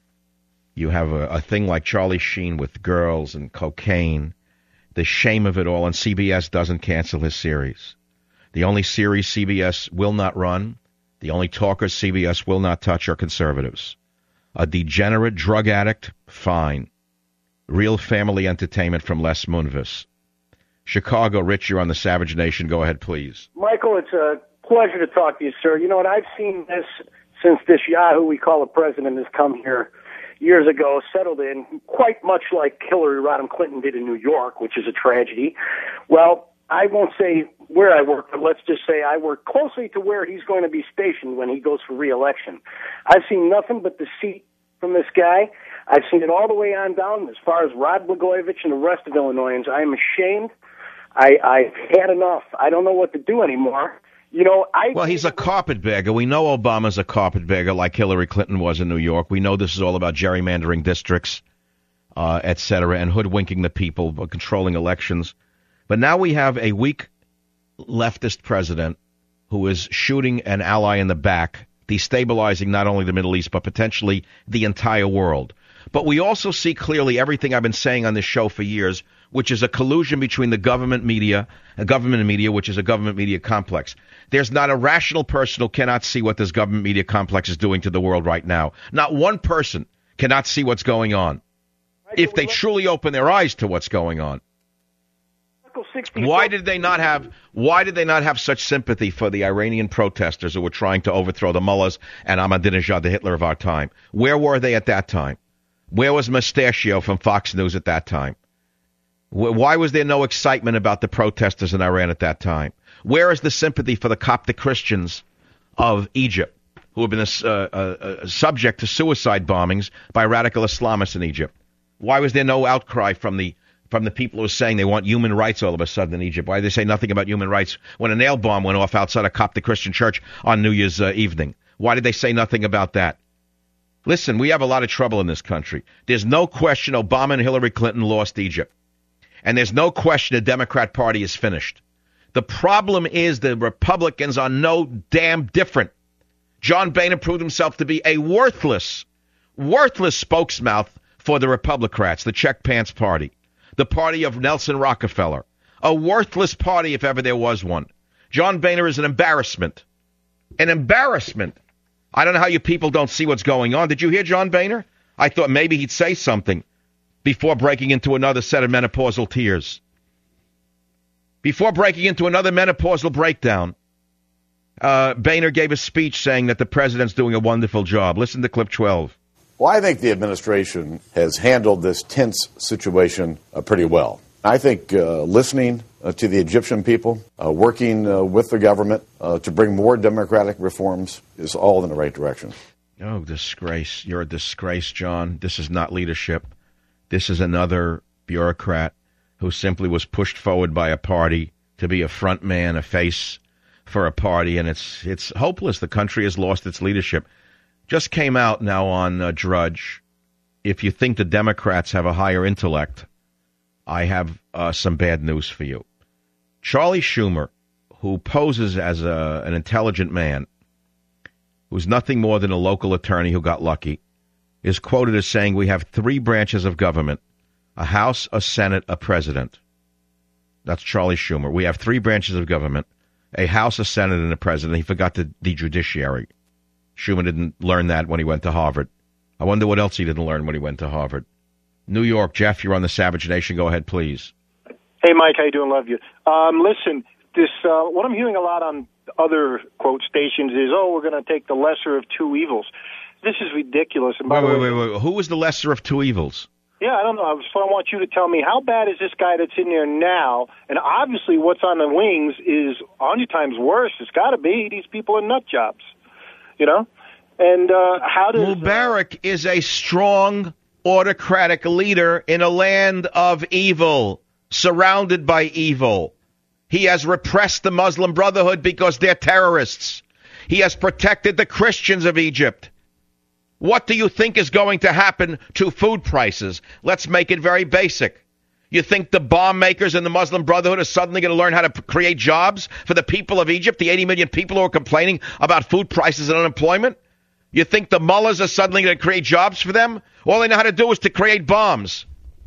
You have a, a thing like Charlie Sheen with girls and cocaine, the shame of it all, and C B S doesn't cancel his series. The only series C B S will not run, the only talkers C B S will not touch are conservatives. A degenerate drug addict, fine. Real family entertainment from Les Moonves. Chicago, Rich, you're on the Savage Nation. Go ahead, please. Michael, it's a pleasure to talk to you, sir. You know what, I've seen this since this Yahoo we call a president has come here years ago, settled in, quite much like Hillary Rodham Clinton did in New York, which is a tragedy. Well, I won't say where I work, but let's just say I work closely to where he's going to be stationed when he goes for re-election. I've seen nothing but deceit from this guy. I've seen it all the way on down as far as Rod Blagojevich and the rest of Illinoisans. I am ashamed. I, I've had enough. I don't know what to do anymore. You know, I... Well, he's a carpetbagger. We know Obama's a carpetbagger like Hillary Clinton was in New York. We know this is all about gerrymandering districts, uh, et cetera, and hoodwinking the people, controlling elections. But now we have a weak leftist president who is shooting an ally in the back, destabilizing not only the Middle East, but potentially the entire world. But we also see clearly everything I've been saying on this show for years, which is a collusion between the government media, a government media, which is a government media complex. There's not a rational person who cannot see what this government media complex is doing to the world right now. Not one person cannot see what's going on if they truly open their eyes to what's going on. Why did they not have why did they not have such sympathy for the Iranian protesters who were trying to overthrow the mullahs and Ahmadinejad, the Hitler of our time? Where were they at that time? Where was Mustachio from Fox News at that time? Why was there no excitement about the protesters in Iran at that time? Where is the sympathy for the Coptic Christians of Egypt who have been a, a, a subject to suicide bombings by radical Islamists in Egypt? Why was there no outcry from the from the people who are saying they want human rights all of a sudden in Egypt? Why did they say nothing about human rights when a nail bomb went off outside a Coptic Christian church on New Year's uh, evening? Why did they say nothing about that? Listen, we have a lot of trouble in this country. There's no question Obama and Hillary Clinton lost Egypt. And there's no question the Democrat Party is finished. The problem is the Republicans are no damn different. John Boehner proved himself to be a worthless, worthless spokesmouth for the Republicrats, the check pants party, the party of Nelson Rockefeller, A worthless party if ever there was one. John Boehner is an embarrassment. An embarrassment. I don't know how you people don't see what's going on. Did you hear John Boehner? I thought maybe he'd say something before breaking into another set of menopausal tears. Before breaking into another menopausal breakdown, uh, Boehner gave a speech saying that the president's doing a wonderful job. Listen to clip twelve. Well, I think the administration has handled this tense situation uh, pretty well. I think uh, listening uh, to the Egyptian people, uh, working uh, with the government uh, to bring more democratic reforms is all in the right direction. Oh, disgrace. You're a disgrace, John. This is not leadership. This is another bureaucrat who simply was pushed forward by a party to be a front man, a face for a party, and it's it's hopeless. The country has lost its leadership. Just came out now on uh, Drudge. If you think the Democrats have a higher intellect, I have uh, some bad news for you. Charlie Schumer, who poses as a, an intelligent man, who's nothing more than a local attorney who got lucky, is quoted as saying we have three branches of government, a House, a Senate, a President. That's Charlie Schumer. We have three branches of government, a House, a Senate, and a President. He forgot the, the judiciary. Schumer didn't learn that when he went to Harvard. I wonder what else he didn't learn when he went to Harvard. New York, Jeff, you're on the Savage Nation. Go ahead, please. Hey, Mike, how you doing? Love you. Um, listen, this uh, what I'm hearing a lot on other, quote, stations is, oh, we're going to take the lesser of two evils. This is ridiculous. And by wait, the wait, way, wait, wait. Who was the lesser of two evils? Yeah, I don't know. So I want you to tell me, how bad is this guy that's in there now? And obviously what's on the wings is a hundred times worse. It's got to be. These people are nut jobs, you know? And uh, how does... Mubarak is a strong autocratic leader in a land of evil, surrounded by evil. He has repressed the Muslim Brotherhood because they're terrorists. He has protected the Christians of Egypt. What do you think is going to happen to food prices? Let's make it very basic. You think the bomb makers in the Muslim Brotherhood are suddenly going to learn how to p- create jobs for the people of Egypt, the eighty million people who are complaining about food prices and unemployment? You think the mullahs are suddenly going to create jobs for them? All they know how to do is to create bombs.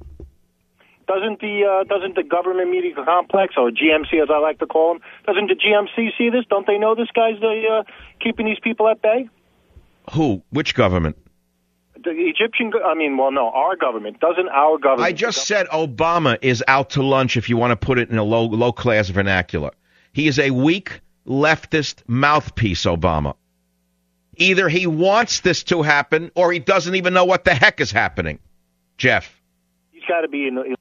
Doesn't the uh, doesn't the government media complex, or G M C as I like to call them, doesn't the G M C see this? Don't they know this guy's uh, keeping these people at bay? Who? Which government? The Egyptian, I mean, well, no, our government. Doesn't our government... I just said Obama is out to lunch, if you want to put it in a low, low-class vernacular. He is a weak leftist mouthpiece, Obama. Either he wants this to happen, or he doesn't even know what the heck is happening. Jeff. He's got to be in... in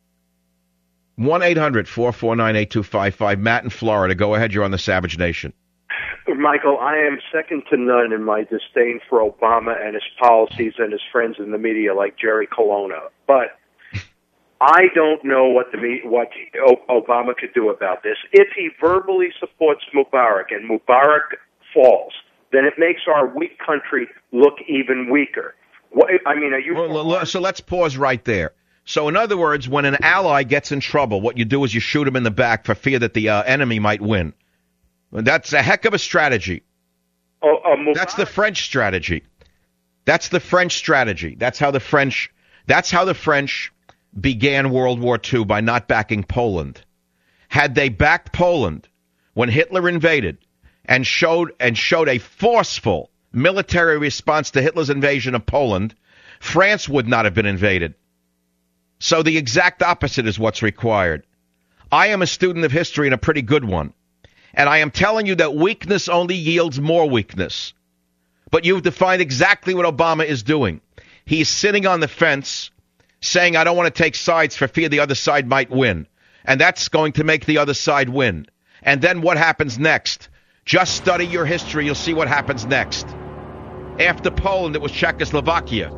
one eight hundred four four nine eight two five five. Matt in Florida. Go ahead. You're on the Savage Nation. Michael, I am second to none in my disdain for Obama and his policies and his friends in the media like Jerry Colonna. But I don't know what the what Obama could do about this. If he verbally supports Mubarak and Mubarak falls, then it makes our weak country look even weaker. What, I mean, are you... Well, so let's pause right there. So in other words, when an ally gets in trouble, what you do is you shoot him in the back for fear that the uh, enemy might win. That's a heck of a strategy. Oh, uh, Mubarak. That's the French strategy. That's the French strategy. That's how the French. That's how the French began World War Two, by not backing Poland. Had they backed Poland when Hitler invaded and showed and showed a forceful military response to Hitler's invasion of Poland, France would not have been invaded. So the exact opposite is what's required. I am a student of history and a pretty good one. And I am telling you that weakness only yields more weakness. But you've defined exactly what Obama is doing. He's sitting on the fence saying, I don't want to take sides for fear the other side might win. And that's going to make the other side win. And then what happens next? Just study your history. You'll see what happens next. After Poland, it was Czechoslovakia.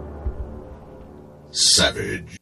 Savage.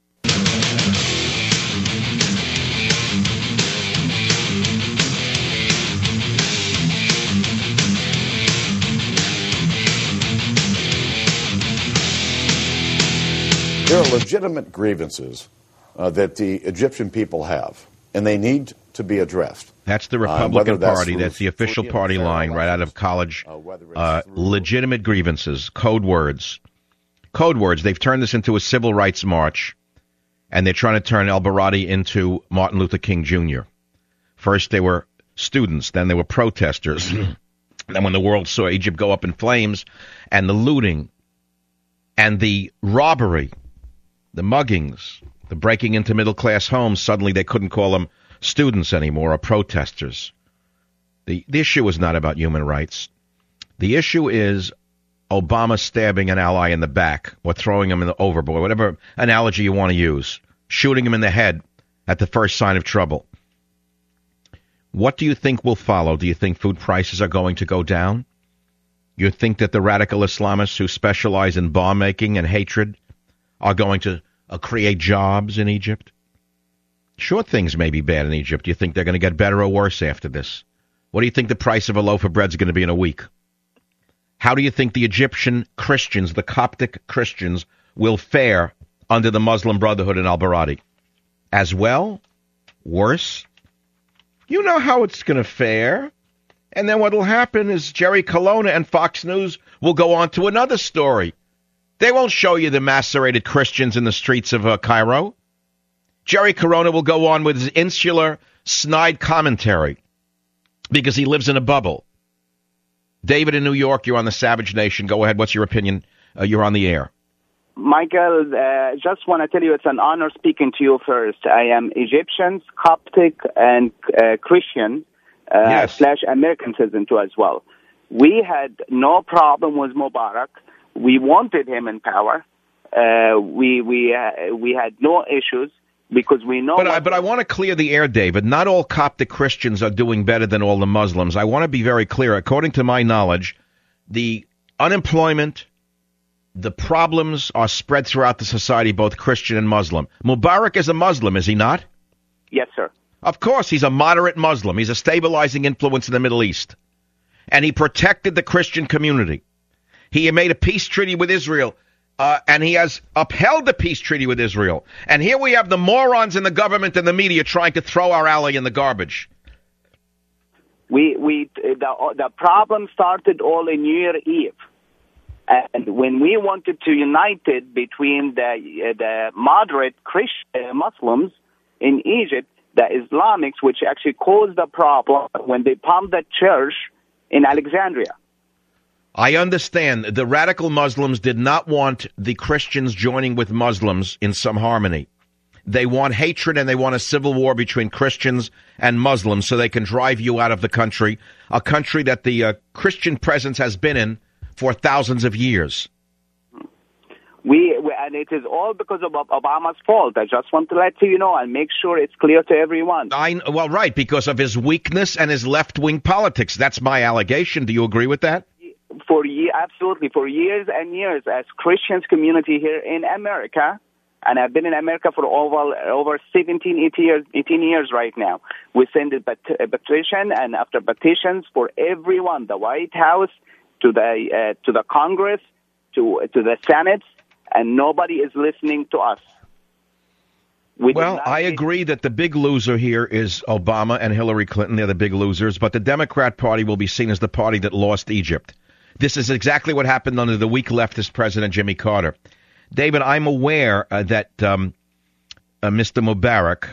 There are legitimate grievances uh, that the Egyptian people have, and they need to be addressed. That's the Republican uh, that's Party. That's the official party line right out of college. Uh, uh, legitimate grievances, code words. Code words. They've turned this into a civil rights march. and they're trying to turn el-Baradi into Martin Luther King Junior First they were students, then they were protesters. Then when the world saw Egypt go up in flames, and the looting, and the robbery, the muggings, the breaking into middle-class homes, suddenly they couldn't call them students anymore or protesters. The, the issue is not about human rights. The issue is Obama stabbing an ally in the back or throwing him in the overboard, whatever analogy you want to use, shooting him in the head at the first sign of trouble. What do you think will follow? Do you think food prices are going to go down? You think that the radical Islamists who specialize in bomb making and hatred are going to uh, create jobs in Egypt? Sure, things may be bad in Egypt. Do you think they're going to get better or worse after this? What do you think the price of a loaf of bread is going to be in a week? How do you think the Egyptian Christians, the Coptic Christians, will fare under the Muslim Brotherhood in al-Baradi? As well? Worse? You know how it's going to fare. And then what will happen is Jerry Colonna and Fox News will go on to another story. They won't show you the macerated Christians in the streets of uh, Cairo. Jerry Colonna will go on with his insular, snide commentary because he lives in a bubble. David in New York, you're on the Savage Nation. Go ahead. What's your opinion? Uh, you're on the air. Michael, uh, just want to tell you it's an honor speaking to you first. I am Egyptian, Coptic, and uh, Christian, uh, yes. slash American citizen too as well. We had no problem with Mubarak. We wanted him in power. Uh, we we uh, we had no issues because we know. But I, but I want to clear the air, David. Not all Coptic Christians are doing better than all the Muslims. I want to be very clear. According to my knowledge, the unemployment, the problems are spread throughout the society, both Christian and Muslim. Mubarak is a Muslim, is he not? Yes, sir. Of course, he's a moderate Muslim. He's a stabilizing influence in the Middle East. And he protected the Christian community. He made a peace treaty with Israel, uh, and he has upheld the peace treaty with Israel. And here we have the morons in the government and the media trying to throw our ally in the garbage. We we the the problem started all in New Year Eve. And when we wanted to unite it between the uh, the moderate Christian Muslims in Egypt, the Islamics, which actually caused the problem when they bombed the church in Alexandria. I understand the radical Muslims did not want the Christians joining with Muslims in some harmony. They want hatred and they want a civil war between Christians and Muslims so they can drive you out of the country, a country that the uh, Christian presence has been in for thousands of years. We, we and it is all because of Obama's fault. I just want to let you know and make sure it's clear to everyone. I well, right, because of his weakness and his left-wing politics. That's my allegation. Do you agree with that? For ye- absolutely, for years and years, as Christians community here in America, and I've been in America for over over seventeen, eighteen years, eighteen years right now. We send a, pet- a petition, and after petitions for everyone, the White House, to the uh, to the Congress, to to the Senate, and nobody is listening to us. We well, I agree that the big loser here is Obama and Hillary Clinton. They're the big losers, but the Democrat Party will be seen as the party that lost Egypt. This is exactly what happened under the weak leftist president, Jimmy Carter. David, I'm aware uh, that um, uh, Mister Mubarak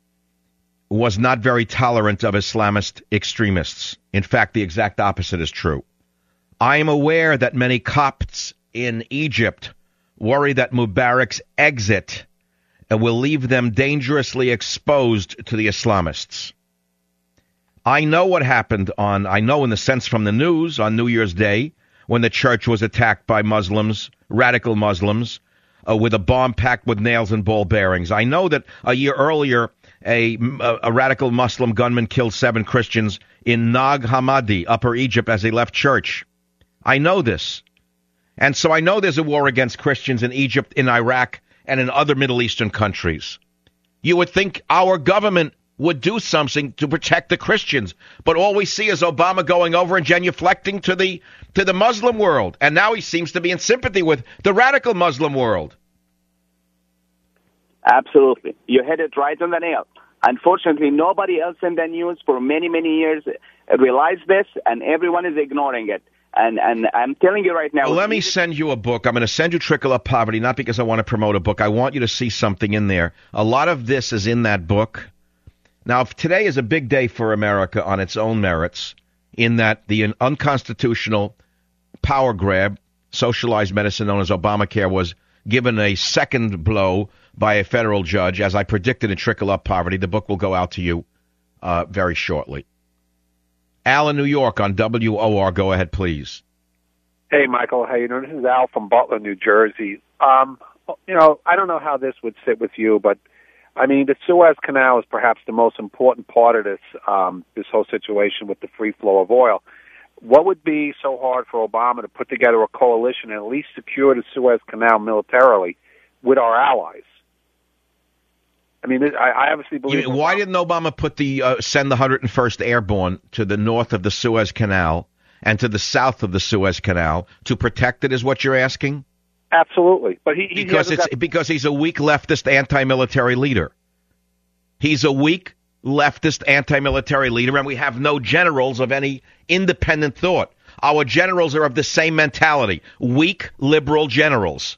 was not very tolerant of Islamist extremists. In fact, the exact opposite is true. I am aware that many Copts in Egypt worry that Mubarak's exit uh, will leave them dangerously exposed to the Islamists. I know what happened on, I know in the sense from the news on New Year's Day when the church was attacked by Muslims, radical Muslims, uh, with a bomb packed with nails and ball bearings. I know that a year earlier, a, a, a radical Muslim gunman killed seven Christians in Nag Hammadi, Upper Egypt, as they left church. I know this. And so I know there's a war against Christians in Egypt, in Iraq, and in other Middle Eastern countries. You would think our government would do something to protect the Christians. But all we see is Obama going over and genuflecting to the to the Muslim world. And now he seems to be in sympathy with the radical Muslim world. Absolutely. You hit it right on the nail. Unfortunately, nobody else in the news for many, many years realized this, and everyone is ignoring it. And and I'm telling you right now. Well, let me send you a book. I'm going to send you Trickle Up Poverty, not because I want to promote a book. I want you to see something in there. A lot of this is in that book. Now, if today is a big day for America on its own merits, in that the unconstitutional power grab, socialized medicine known as Obamacare, was given a second blow by a federal judge, as I predicted in Trickle Up Poverty. The book will go out to you uh, very shortly. Al in New York on W O R. Go ahead, please. Hey, Michael. How you doing? This is Al from Butler, New Jersey. Um, you know, I don't know how this would sit with you, but I mean, the Suez Canal is perhaps the most important part of this um, this whole situation with the free flow of oil. What would be so hard for Obama to put together a coalition and at least secure the Suez Canal militarily with our allies? I mean, I, I obviously believe. You mean, why didn't Obama put the uh, send the one hundred first Airborne to the north of the Suez Canal and to the south of the Suez Canal to protect it? Is what you're asking? Absolutely, but he, he because it's got... because he's a weak leftist anti-military leader. He's a weak leftist anti-military leader, and we have no generals of any independent thought. Our generals are of the same mentality: weak liberal generals.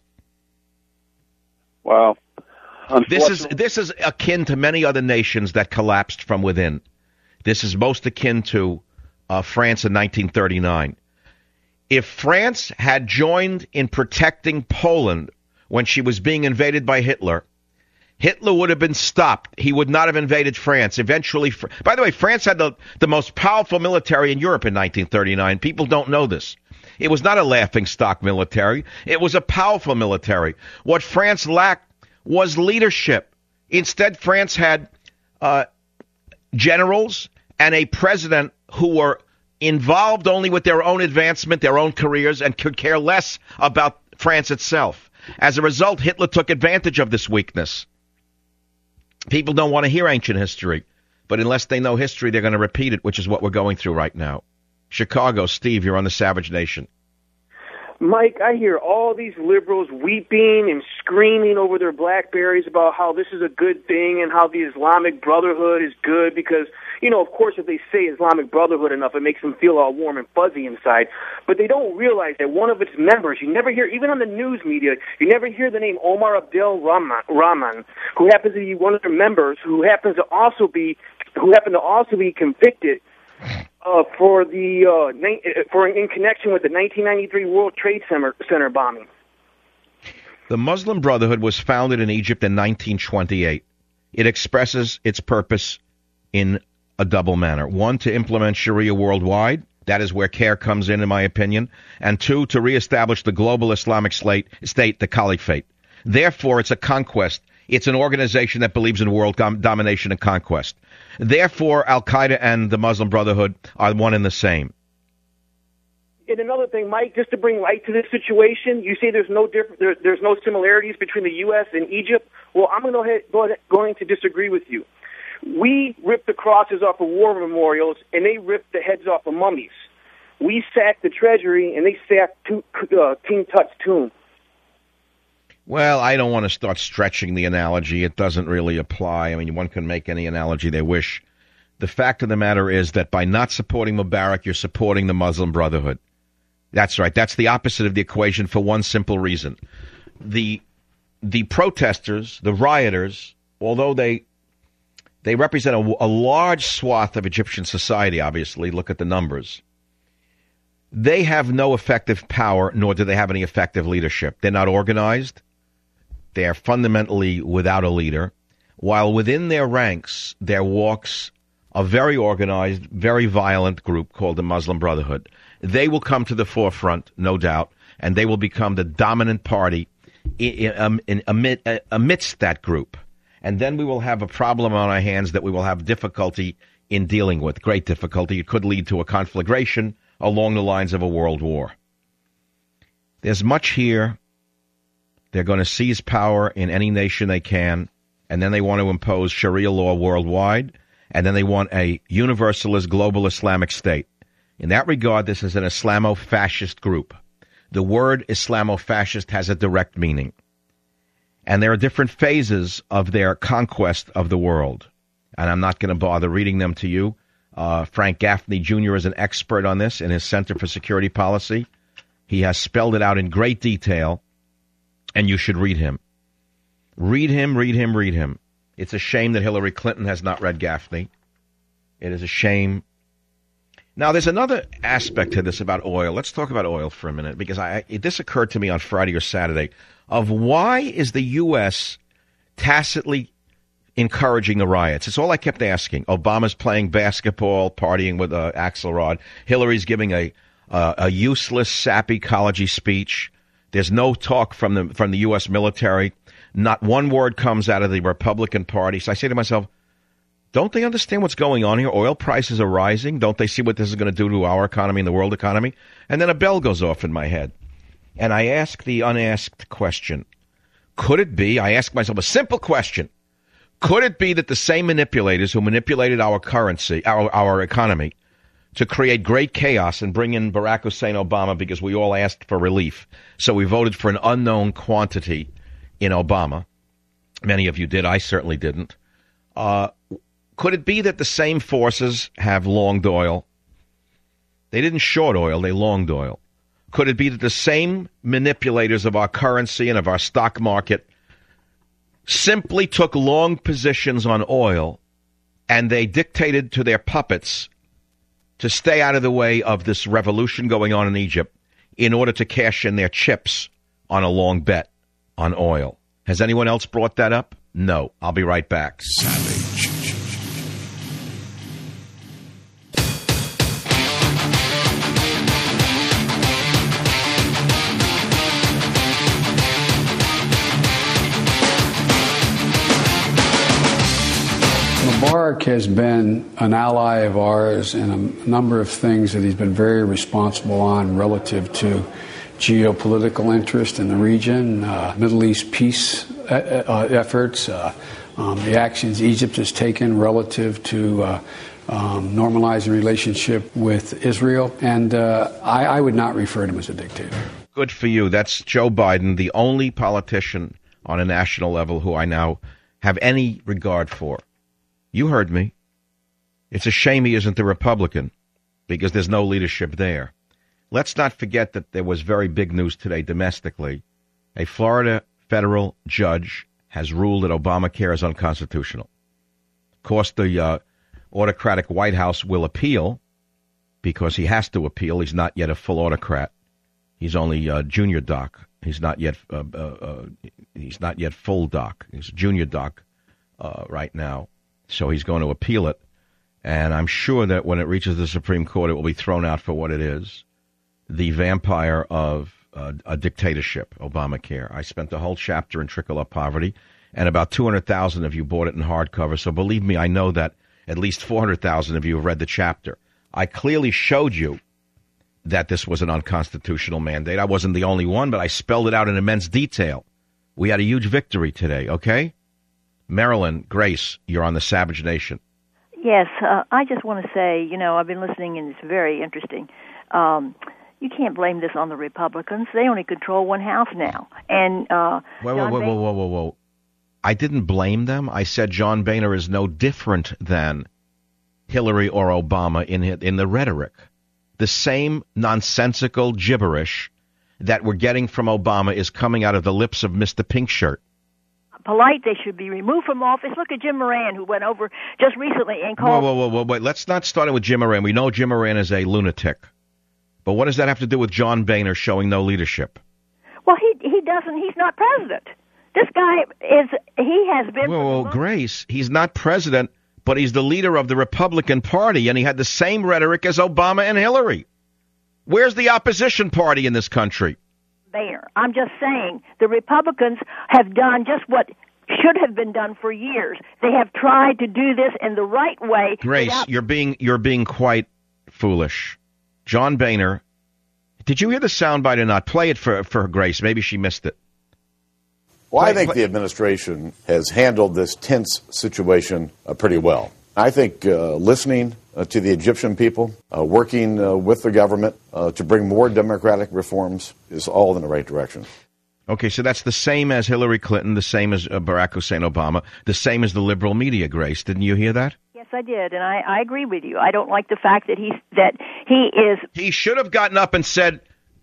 Well. This is this is akin to many other nations that collapsed from within. This is most akin to uh, France in nineteen thirty-nine. If France had joined in protecting Poland when she was being invaded by Hitler, Hitler would have been stopped. He would not have invaded France. Eventually, by the way, France had the, the most powerful military in Europe in nineteen thirty-nine. People don't know this. It was not a laughingstock military. It was a powerful military. What France lacked was leadership. Instead, France had uh, generals and a president who were involved only with their own advancement, their own careers, and could care less about France itself. As a result, Hitler took advantage of this weakness. People don't want to hear ancient history, but unless they know history, they're going to repeat it, which is what we're going through right now. Chicago, Steve, you're on the Savage Nation. Mike, I hear all these liberals weeping and screaming over their BlackBerries about how this is a good thing and how the Islamic Brotherhood is good because, you know, of course, if they say Islamic Brotherhood enough, it makes them feel all warm and fuzzy inside. But they don't realize that one of its members, you never hear, even on the news media, you never hear the name Omar Abdel Rahman, Rahman who happens to be one of their members, who happens to also be, who happened to also be convicted Uh, for the uh, ni- for in connection with the nineteen ninety-three World Trade Center, Center bombing. The Muslim Brotherhood was founded in Egypt in nineteen twenty-eight. It expresses its purpose in a double manner. One, to implement Sharia worldwide. That is where CARE comes in, in my opinion. And two, to reestablish the global Islamic state, state the caliphate. Therefore, it's a conquest. It's an organization that believes in world dom- domination and conquest. Therefore, Al-Qaeda and the Muslim Brotherhood are one and the same. And another thing, Mike, just to bring light to this situation, you say there's no diff- there, there's no similarities between the U S and Egypt. Well, I'm going to go ahead, going to disagree with you. We ripped the crosses off of war memorials, and they ripped the heads off of mummies. We sacked the treasury, and they sacked to, uh, King Tut's tomb. Well, I don't want to start stretching the analogy. It doesn't really apply. I mean, one can make any analogy they wish. The fact of the matter is that by not supporting Mubarak, you're supporting the Muslim Brotherhood. That's right. That's the opposite of the equation for one simple reason. The the protesters, the rioters, although they they represent a, a large swath of Egyptian society, obviously, look at the numbers, they have no effective power, nor do they have any effective leadership. They're not organized. They are fundamentally without a leader, while within their ranks there walks a very organized, very violent group called the Muslim Brotherhood. They will come to the forefront, no doubt, and they will become the dominant party in, in, in, amid, uh, amidst that group. And then we will have a problem on our hands that we will have difficulty in dealing with, great difficulty. It could lead to a conflagration along the lines of a world war. There's much here. They're going to seize power in any nation they can, and then they want to impose Sharia law worldwide, and then they want a universalist global Islamic state. In that regard, this is an Islamo-fascist group. The word Islamo-fascist has a direct meaning. And there are different phases of their conquest of the world. And I'm not going to bother reading them to you. Uh, Frank Gaffney Junior is an expert on this in his Center for Security Policy. He has spelled it out in great detail, and you should read him. Read him, read him, read him. It's a shame that Hillary Clinton has not read Gaffney. It is a shame. Now, there's another aspect to this about oil. Let's talk about oil for a minute, because I, it, this occurred to me on Friday or Saturday, of why is the U S tacitly encouraging the riots? It's all I kept asking. Obama's playing basketball, partying with uh, Axelrod. Hillary's giving a, uh, a useless, sappy, collegey speech. There's no talk from the from the U S military. Not one word comes out of the Republican Party. So I say to myself, don't they understand what's going on here? Oil prices are rising. Don't they see what this is going to do to our economy and the world economy? And then a bell goes off in my head. And I ask the unasked question. Could it be, I ask myself a simple question. Could it be that the same manipulators who manipulated our currency, our, our economy, to create great chaos and bring in Barack Hussein Obama because we all asked for relief, so we voted for an unknown quantity in Obama? Many of you did. I certainly didn't. Uh, could it be that the same forces have longed oil? They didn't short oil, they longed oil. Could it be that the same manipulators of our currency and of our stock market simply took long positions on oil and they dictated to their puppets to stay out of the way of this revolution going on in Egypt in order to cash in their chips on a long bet on oil? Has anyone else brought that up? No. I'll be right back. Savage. Mubarak has been an ally of ours in a number of things that he's been very responsible on relative to geopolitical interest in the region, uh, Middle East peace uh, efforts, uh, um, the actions Egypt has taken relative to uh, um, normalizing relationship with Israel. And uh, I, I would not refer to him as a dictator. Good for you. That's Joe Biden, the only politician on a national level who I now have any regard for. You heard me. It's a shame he isn't the Republican because there's no leadership there. Let's not forget that there was very big news today domestically. A Florida federal judge has ruled that Obamacare is unconstitutional. Of course, the uh, autocratic White House will appeal because he has to appeal. He's not yet a full autocrat. He's only a junior doc. He's not yet. Uh, uh, uh, he's not yet full doc. He's a junior doc uh, right now. So he's going to appeal it, and I'm sure that when it reaches the Supreme Court, it will be thrown out for what it is, the vampire of uh, a dictatorship, Obamacare. I spent the whole chapter in Trickle Up Poverty, and about two hundred thousand of you bought it in hardcover, so believe me, I know that at least four hundred thousand of you have read the chapter. I clearly showed you that this was an unconstitutional mandate. I wasn't the only one, but I spelled it out in immense detail. We had a huge victory today, okay? Marilyn, Grace, you're on the Savage Nation. Yes, uh, I just want to say, you know, I've been listening and it's very interesting. Um, you can't blame this on the Republicans. They only control one house now. And uh, whoa, whoa, whoa, whoa, whoa, whoa, whoa. I didn't blame them. I said John Boehner is no different than Hillary or Obama in in the rhetoric. The same nonsensical gibberish that we're getting from Obama is coming out of the lips of Mister Pink Shirt. Polite, they should be removed from office. Look at Jim Moran, who went over just recently and called... Whoa, whoa, whoa, whoa, wait. Let's not start it with Jim Moran. We know Jim Moran is a lunatic. But what does that have to do with John Boehner showing no leadership? Well, he he doesn't. He's not president. This guy is... He has been... Whoa, whoa, Grace, he's not president, but he's the leader of the Republican Party, and he had the same rhetoric as Obama and Hillary. Where's the opposition party in this country? Boehner. I'm just saying the Republicans have done just what should have been done for years. They have tried to do this in the right way. Grace, without... you're being you're being quite foolish. John Boehner, did you hear the soundbite or not? Play it for for Grace. Maybe she missed it. Well, play, I think play... the administration has handled this tense situation uh, pretty well. I think uh, listening uh, to the Egyptian people, uh, working uh, with the government uh, to bring more democratic reforms is all in the right direction. Okay, so that's the same as Hillary Clinton, the same as uh, Barack Hussein Obama, the same as the liberal media, Grace. Didn't you hear that? Yes, I did, and I, I agree with you. I don't like the fact that he that he is. He should have gotten up and said,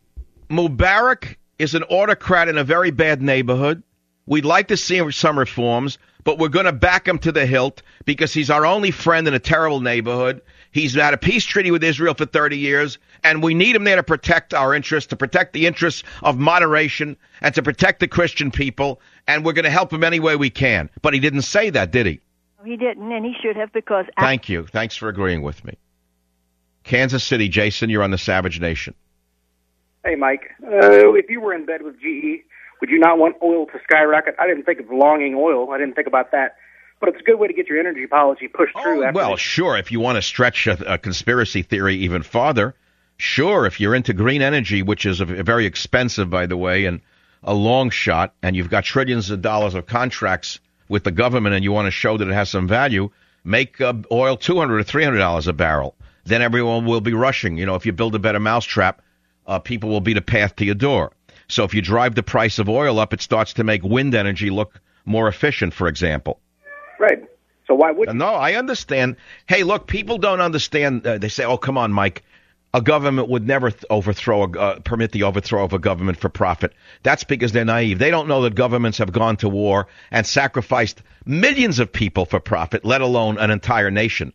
Mubarak is an autocrat in a very bad neighborhood. We'd like to see some reforms, but we're going to back him to the hilt because he's our only friend in a terrible neighborhood. He's had a peace treaty with Israel for thirty years, and we need him there to protect our interests, to protect the interests of moderation, and to protect the Christian people, and we're going to help him any way we can. But he didn't say that, did he? He didn't, and he should have because... Thank you. Thanks for agreeing with me. Kansas City, Jason, you're on the Savage Nation. Hey, Mike. Uh, if you were in bed with G E, would you not want oil to skyrocket? I didn't think of longing oil. I didn't think about that. But it's a good way to get your energy policy pushed through. Oh, after well, this. sure, if you want to stretch a, a conspiracy theory even farther. Sure, if you're into green energy, which is a, a very expensive, by the way, and a long shot, and you've got trillions of dollars of contracts with the government and you want to show that it has some value, make uh, oil two hundred dollars or three hundred dollars a barrel. Then everyone will be rushing. You know, if you build a better mousetrap, uh, people will beat a path to your door. So if you drive the price of oil up, it starts to make wind energy look more efficient, for example. Right. So why would you? No, I understand. Hey, look, people don't understand. Uh, they say, oh, come on, Mike. A government would never th- overthrow, a, uh, permit the overthrow of a government for profit. That's because they're naive. They don't know that governments have gone to war and sacrificed millions of people for profit, let alone an entire nation.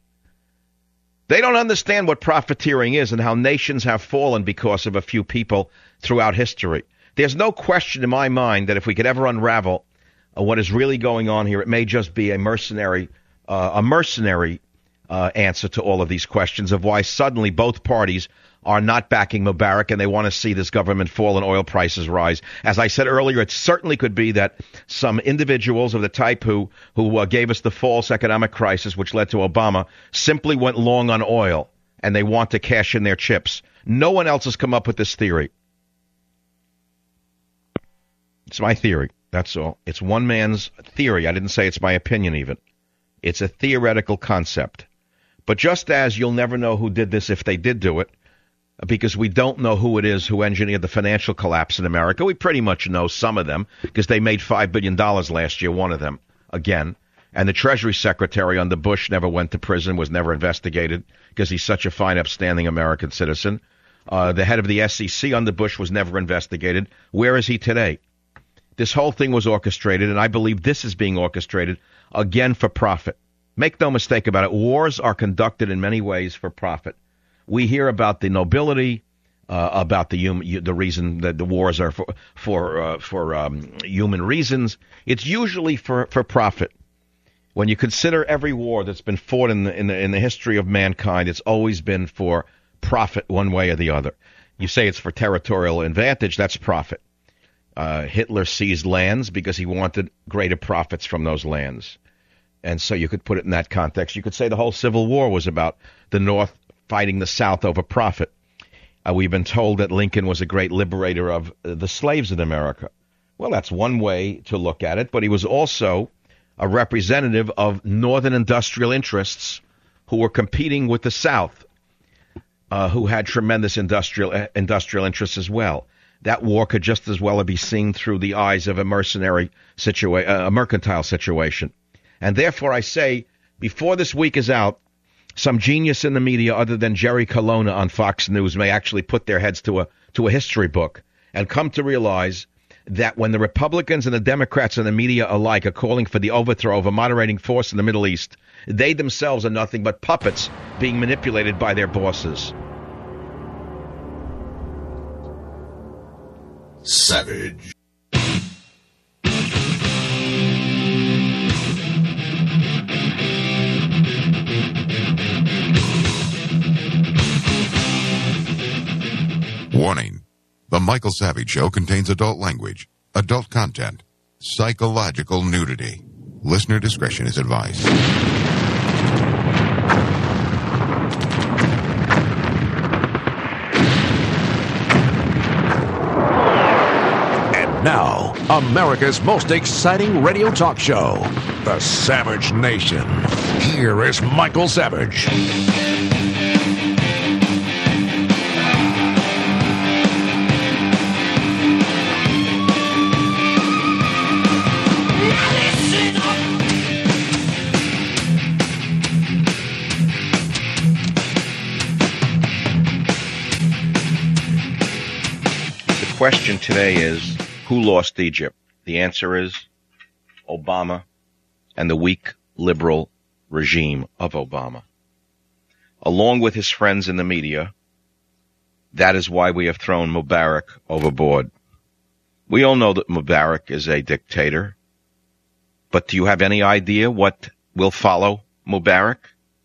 They don't understand what profiteering is and how nations have fallen because of a few people throughout history. There's no question in my mind that if we could ever unravel uh, what is really going on here, it may just be a mercenary, uh, a mercenary uh, answer to all of these questions of why suddenly both parties are not backing Mubarak and they want to see this government fall and oil prices rise. As I said earlier, it certainly could be that some individuals of the type who, who uh, gave us the false economic crisis, which led to Obama, simply went long on oil and they want to cash in their chips. No one else has come up with this theory. It's my theory. That's all. It's one man's theory. I didn't say it's my opinion even. It's a theoretical concept. But just as you'll never know who did this if they did do it, because we don't know who it is who engineered the financial collapse in America. We pretty much know some of them because they made five billion dollars last year, one of them, again. And the Treasury Secretary under Bush never went to prison, was never investigated because he's such a fine, upstanding American citizen. Uh, the head of the S E C under Bush was never investigated. Where is he today? This whole thing was orchestrated, and I believe this is being orchestrated, again, for profit. Make no mistake about it. Wars are conducted in many ways for profit. We hear about the nobility, uh, about the hum- the reason that the wars are for for uh, for um, human reasons. It's usually for, for profit. When you consider every war that's been fought in the, in the in the history of mankind, it's always been for profit one way or the other. You say it's for territorial advantage, that's profit. Uh, Hitler seized lands because he wanted greater profits from those lands. And so you could put it in that context. You could say the whole Civil War was about the North fighting the South over profit. Uh, we've been told that Lincoln was a great liberator of uh, the slaves in America. Well, that's one way to look at it, but he was also a representative of northern industrial interests who were competing with the South, uh, who had tremendous industrial uh, industrial interests as well. That war could just as well be seen through the eyes of a mercenary situation, uh, a mercantile situation. And therefore, I say, before this week is out, some genius in the media other than Jerry Colonna on Fox News may actually put their heads to a to a history book and come to realize that when the Republicans and the Democrats and the media alike are calling for the overthrow of a moderating force in the Middle East, they themselves are nothing but puppets being manipulated by their bosses. Savage. Warning. The Michael Savage Show contains adult language, adult content, psychological nudity. Listener discretion is advised. And now, America's most exciting radio talk show, The Savage Nation. Here is Michael Savage. question today is, who lost Egypt? The answer is Obama and the weak liberal regime of Obama. Along with his friends in the media, that is why we have thrown Mubarak overboard. We all know that Mubarak is a dictator, but do you have any idea what will follow Mubarak?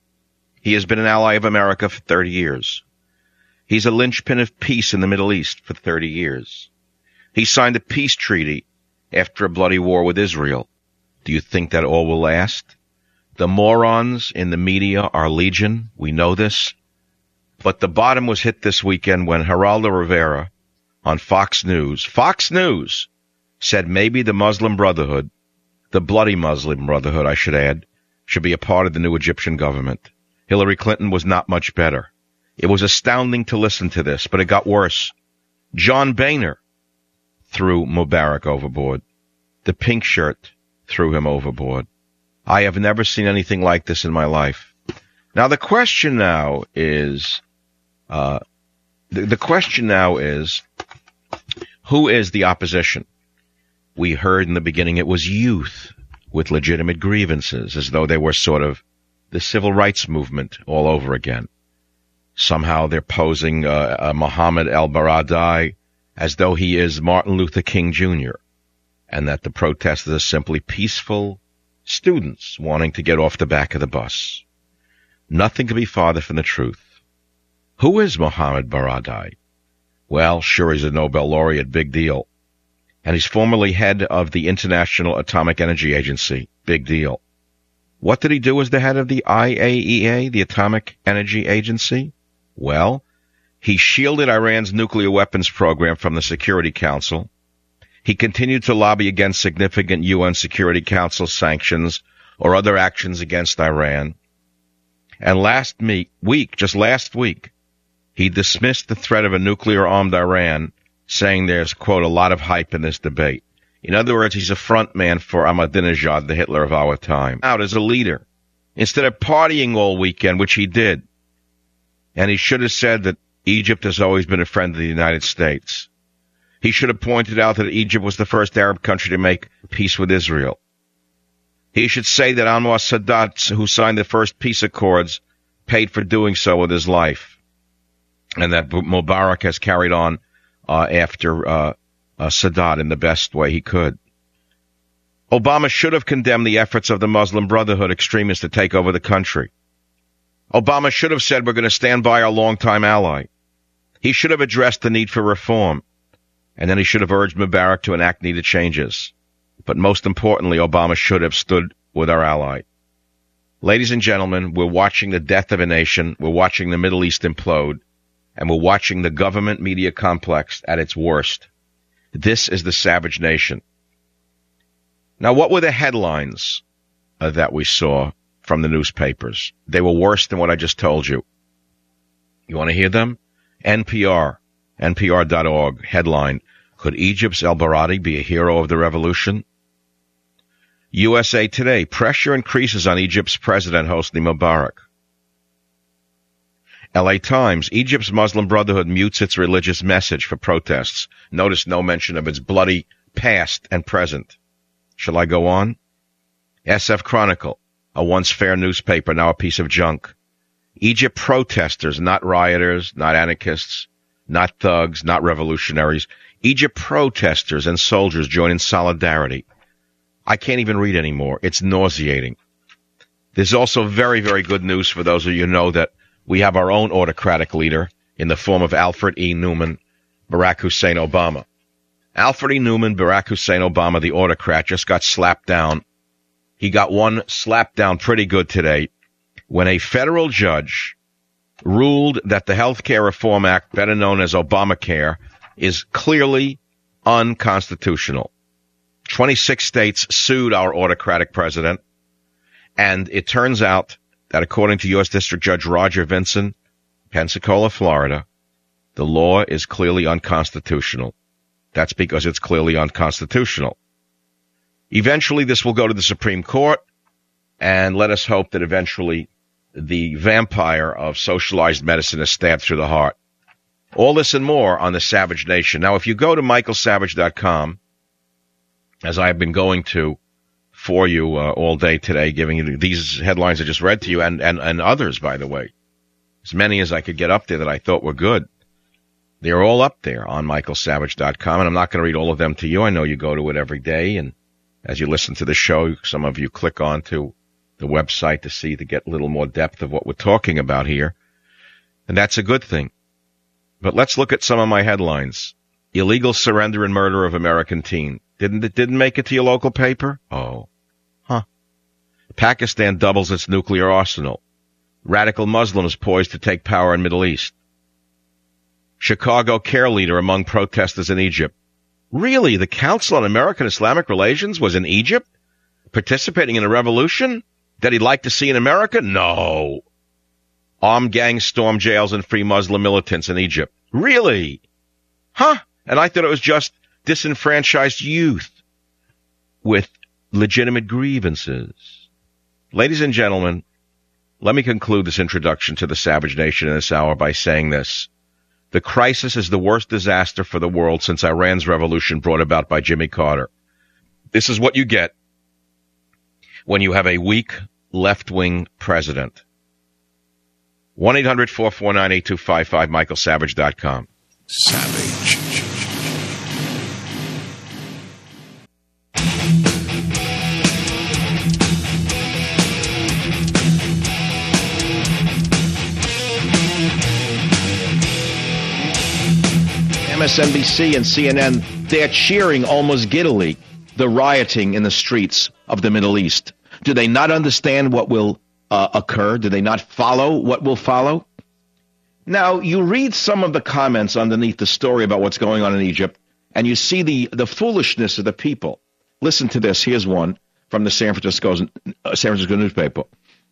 He has been an ally of America for thirty years. He's a linchpin of peace in the Middle East for thirty years. He signed a peace treaty after a bloody war with Israel. Do you think that all will last? The morons in the media are legion. We know this. But the bottom was hit this weekend when Geraldo Rivera on Fox News, Fox News, said maybe the Muslim Brotherhood, the bloody Muslim Brotherhood, I should add, should be a part of the new Egyptian government. Hillary Clinton was not much better. It was astounding to listen to this, but it got worse. John Boehner threw Mubarak overboard. The pink shirt threw him overboard. I have never seen anything like this in my life. Now, the question now is, uh, the, the question now is, who is the opposition? We heard in the beginning it was youth with legitimate grievances, as though they were sort of the civil rights movement all over again. Somehow they're posing uh, uh, Mohammed el-Baradei as though he is Martin Luther King Junior, and that the protesters are simply peaceful students wanting to get off the back of the bus. Nothing could be farther from the truth. Who is Mohammed Baradei? Well, sure, he's a Nobel laureate, big deal. And he's formerly head of the International Atomic Energy Agency, big deal. What did he do as the head of the I A E A, the Atomic Energy Agency? Well, he shielded Iran's nuclear weapons program from the Security Council. He continued to lobby against significant U N Security Council sanctions or other actions against Iran. And last me- week, just last week, he dismissed the threat of a nuclear-armed Iran, saying there's, quote, a lot of hype in this debate. In other words, he's a front man for Ahmadinejad, the Hitler of our time. Out as a leader. Instead of partying all weekend, which he did. And he should have said that Egypt has always been a friend of the United States. He should have pointed out that Egypt was the first Arab country to make peace with Israel. He should say that Anwar Sadat, who signed the first peace accords, paid for doing so with his life. And that Mubarak has carried on uh, after uh, uh, Sadat in the best way he could. Obama should have condemned the efforts of the Muslim Brotherhood extremists to take over the country. Obama should have said we're going to stand by our longtime ally. He should have addressed the need for reform. And then he should have urged Mubarak to enact needed changes. But most importantly, Obama should have stood with our ally. Ladies and gentlemen, we're watching the death of a nation. We're watching the Middle East implode. And we're watching the government media complex at its worst. This is the savage nation. Now, what were the headlines uh, that we saw from the newspapers? They were worse than what I just told you. You want to hear them? N P R, N P R dot org, headline, could Egypt's el-Baradei be a hero of the revolution? U S A Today, pressure increases on Egypt's president Hosni Mubarak. L A Times, Egypt's Muslim Brotherhood mutes its religious message for protests. Notice no mention of its bloody past and present. Shall I go on? S F Chronicle, a once fair newspaper, now a piece of junk. Egypt protesters, not rioters, not anarchists, not thugs, not revolutionaries. Egypt protesters and soldiers join in solidarity. I can't even read anymore. It's nauseating. There's also very, very good news for those of you who know that we have our own autocratic leader in the form of Alfred E. Newman, Barack Hussein Obama. Alfred E. Newman, Barack Hussein Obama, the autocrat, just got slapped down. He got one slapped down pretty good today when a federal judge ruled that the Health Care Reform Act, better known as Obamacare, is clearly unconstitutional. twenty-six states sued our autocratic president, and it turns out that according to U S District Judge Roger Vinson, Pensacola, Florida, the law is clearly unconstitutional. That's because it's clearly unconstitutional. Eventually, this will go to the Supreme Court, and let us hope that eventually the vampire of socialized medicine is stabbed through the heart. All this and more on the Savage Nation. Now, if you go to michael savage dot com, as I have been going to for you uh, all day today, giving you these headlines I just read to you, and, and, and others, by the way, as many as I could get up there that I thought were good. They're all up there on michael savage dot com, and I'm not going to read all of them to you. I know you go to it every day, and as you listen to the show, some of you click on to the website to see, to get a little more depth of what we're talking about here, and that's a good thing. But let's look at some of my headlines. Illegal surrender and murder of American teen. Didn't it didn't make it to your local paper? Oh. Huh. Pakistan doubles its nuclear arsenal. Radical Muslims poised to take power in Middle East. Chicago care leader among protesters in Egypt. Really? The Council on American Islamic Relations was in Egypt? Participating in a revolution that he'd like to see in America? No. Armed gangs storm jails and free Muslim militants in Egypt. Really? Huh? And I thought it was just disenfranchised youth with legitimate grievances. Ladies and gentlemen, let me conclude this introduction to the Savage Nation in this hour by saying this. The crisis is the worst disaster for the world since Iran's revolution brought about by Jimmy Carter. This is what you get when you have a weak left-wing president. one eight hundred four four nine eight two five five, michael savage dot com. Savage. M S N B C and C N N, they're cheering almost giddily the rioting in the streets of the Middle East. Do they not understand what will uh, occur? Do they not follow what will follow? Now, you read some of the comments underneath the story about what's going on in Egypt, and you see the, the foolishness of the people. Listen to this. Here's one from the San Francisco, uh, San Francisco newspaper.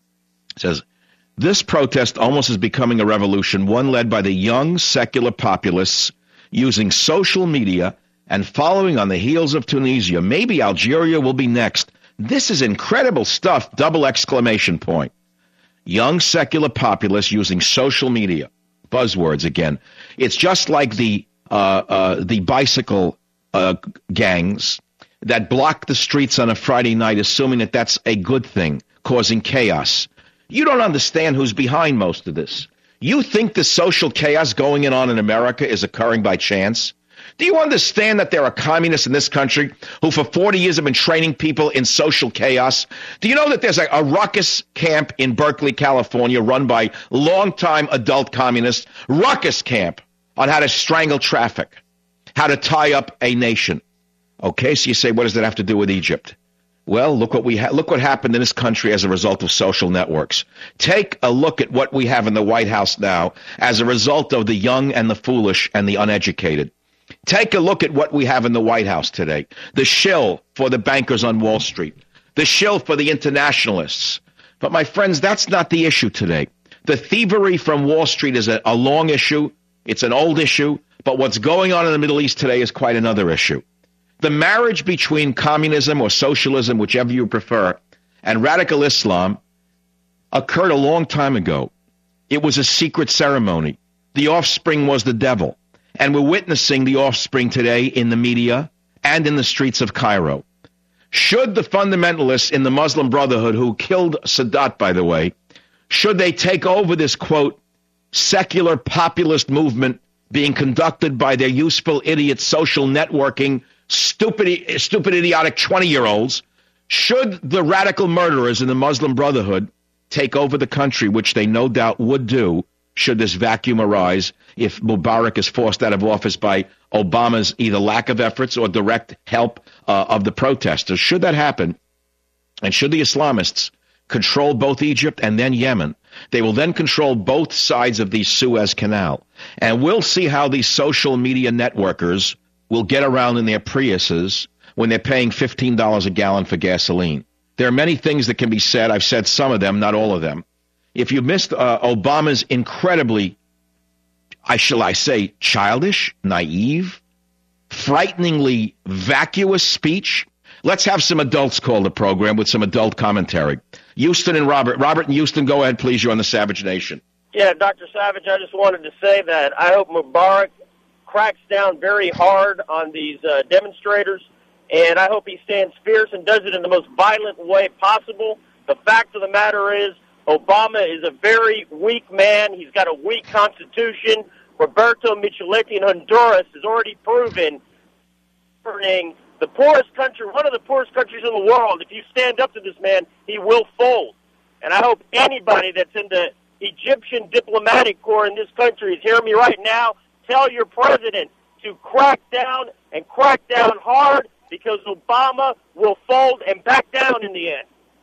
It says, this protest almost is becoming a revolution, one led by the young secular populists using social media and following on the heels of Tunisia. Maybe Algeria will be next. This is incredible stuff, double exclamation point. Young secular populists using social media. Buzzwords again. It's just like the uh, uh, the bicycle uh, gangs that block the streets on a Friday night, assuming that that's a good thing, causing chaos. You don't understand who's behind most of this. You think the social chaos going on in America is occurring by chance? Do you understand that there are communists in this country who for forty years have been training people in social chaos? Do you know that there's a, a ruckus camp in Berkeley, California, run by longtime adult communists, ruckus camp on how to strangle traffic, how to tie up a nation? Okay, so you say, what does that have to do with Egypt? Well, look what we ha- look what happened in this country as a result of social networks. Take a look at what we have in the White House now as a result of the young and the foolish and the uneducated. Take a look at what we have in the White House today. The shill for the bankers on Wall Street. The shill for the internationalists. But my friends, that's not the issue today. The thievery from Wall Street is a, a long issue. It's an old issue. But what's going on in the Middle East today is quite another issue. The marriage between communism or socialism, whichever you prefer, and radical Islam occurred a long time ago. It was a secret ceremony. The offspring was the devil. And we're witnessing the offspring today in the media and in the streets of Cairo. Should the fundamentalists in the Muslim Brotherhood, who killed Sadat, by the way, should they take over this, quote, secular populist movement being conducted by their useful idiot social networking, stupid, stupid idiotic twenty-year-olds, should the radical murderers in the Muslim Brotherhood take over the country, which they no doubt would do, should this vacuum arise if Mubarak is forced out of office by Obama's either lack of efforts or direct help uh, of the protesters. Should that happen, and should the Islamists control both Egypt and then Yemen, they will then control both sides of the Suez Canal. And we'll see how these social media networkers will get around in their Priuses when they're paying fifteen dollars a gallon for gasoline. There are many things that can be said. I've said some of them, not all of them. If you missed uh, Obama's incredibly, I shall I say, childish, naive, frighteningly vacuous speech, let's have some adults call the program with some adult commentary. Houston and Robert. Robert and Houston, go ahead, please. You're on the Savage Nation. Yeah, Doctor Savage, I just wanted to say that I hope Mubarak cracks down very hard on these uh, demonstrators, and I hope he stands fierce and does it in the most violent way possible. The fact of the matter is, Obama is a very weak man. He's got a weak constitution. Roberto Micheletti in Honduras has already proven governing the poorest country, one of the poorest countries in the world. If you stand up to this man, he will fold. And I hope anybody that's in the Egyptian diplomatic corps in this country is hearing me right now. Tell your president to crack down and crack down hard, because Obama will fold and back down in the end.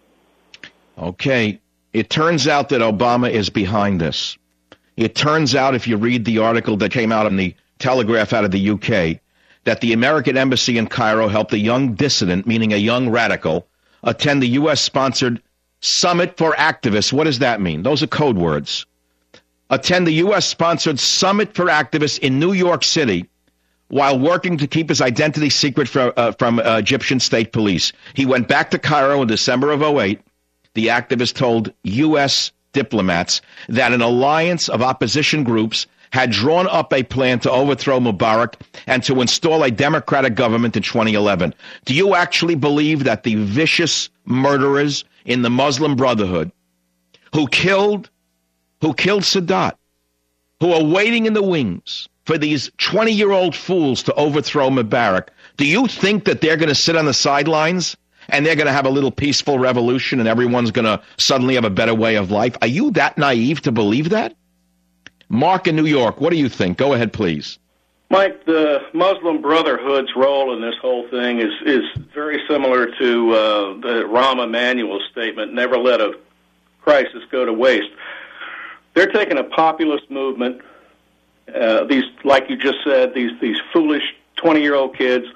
Okay. It turns out that Obama is behind this. It turns out, if you read the article that came out in the Telegraph out of the U K, that the American embassy in Cairo helped a young dissident, meaning a young radical, attend the U S-sponsored Summit for Activists. What does that mean? Those are code words. Attend the U S-sponsored Summit for Activists in New York City while working to keep his identity secret from, uh, from uh, Egyptian state police. He went back to Cairo in December of oh eight. The activist told U S diplomats that an alliance of opposition groups had drawn up a plan to overthrow Mubarak and to install a democratic government in twenty eleven. Do you actually believe that the vicious murderers in the Muslim Brotherhood who killed, who killed Sadat, who are waiting in the wings for these twenty-year-old fools to overthrow Mubarak, do you think that they're going to sit on the sidelines and they're going to have a little peaceful revolution and everyone's going to suddenly have a better way of life? Are you that naive to believe that? Mark in New York, what do you think? Go ahead, please. Mike, the Muslim Brotherhood's role in this whole thing is, is very similar to uh, the Rahm Emanuel statement, never let a crisis go to waste. They're taking a populist movement, uh, these, like you just said, these, these foolish twenty-year-old kids.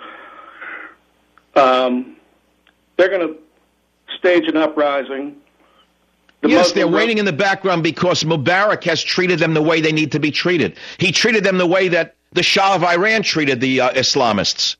Um, they're going to stage an uprising. The yes, Muslim they're waiting in the background because Mubarak has treated them the way they need to be treated. He treated them the way that the Shah of Iran treated the uh, Islamists.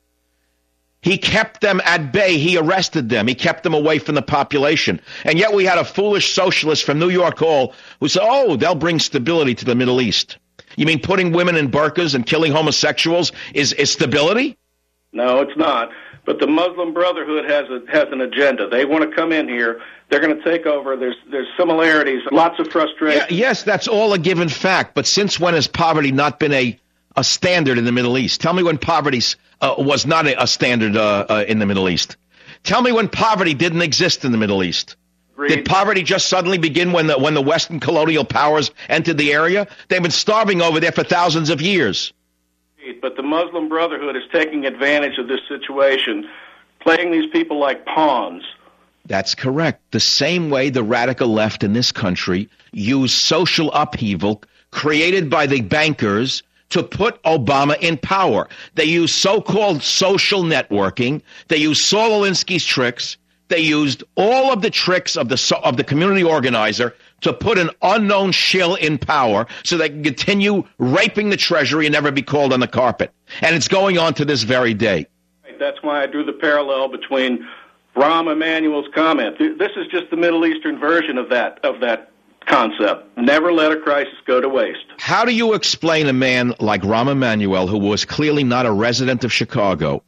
He kept them at bay. He arrested them. He kept them away from the population. And yet we had a foolish socialist from New York Hall who said, oh, they'll bring stability to the Middle East. You mean putting women in burqas and killing homosexuals is, is stability? No, it's not. But the Muslim Brotherhood has a, has an agenda. They want to come in here. They're going to take over. There's there's similarities, lots of frustration. Yeah, yes, that's all a given fact. But since when has poverty not been a, a standard in the Middle East? Tell me when poverty uh, was not a, a standard uh, uh, in the Middle East. Tell me when poverty didn't exist in the Middle East. Agreed. Did poverty just suddenly begin when the when the Western colonial powers entered the area? They've been starving over there for thousands of years. But the Muslim Brotherhood is taking advantage of this situation, playing these people like pawns. That's correct. The same way the radical left in this country used social upheaval created by the bankers to put Obama in power. They used so-called social networking. They used Saul Alinsky's tricks. They used all of the tricks of the of the community organizer to put an unknown shill in power so they can continue raping the Treasury and never be called on the carpet. And it's going on to this very day. That's why I drew the parallel between Rahm Emanuel's comment. This is just the Middle Eastern version of that of that concept. Never let a crisis go to waste. How do you explain a man like Rahm Emanuel, who was clearly not a resident of Chicago,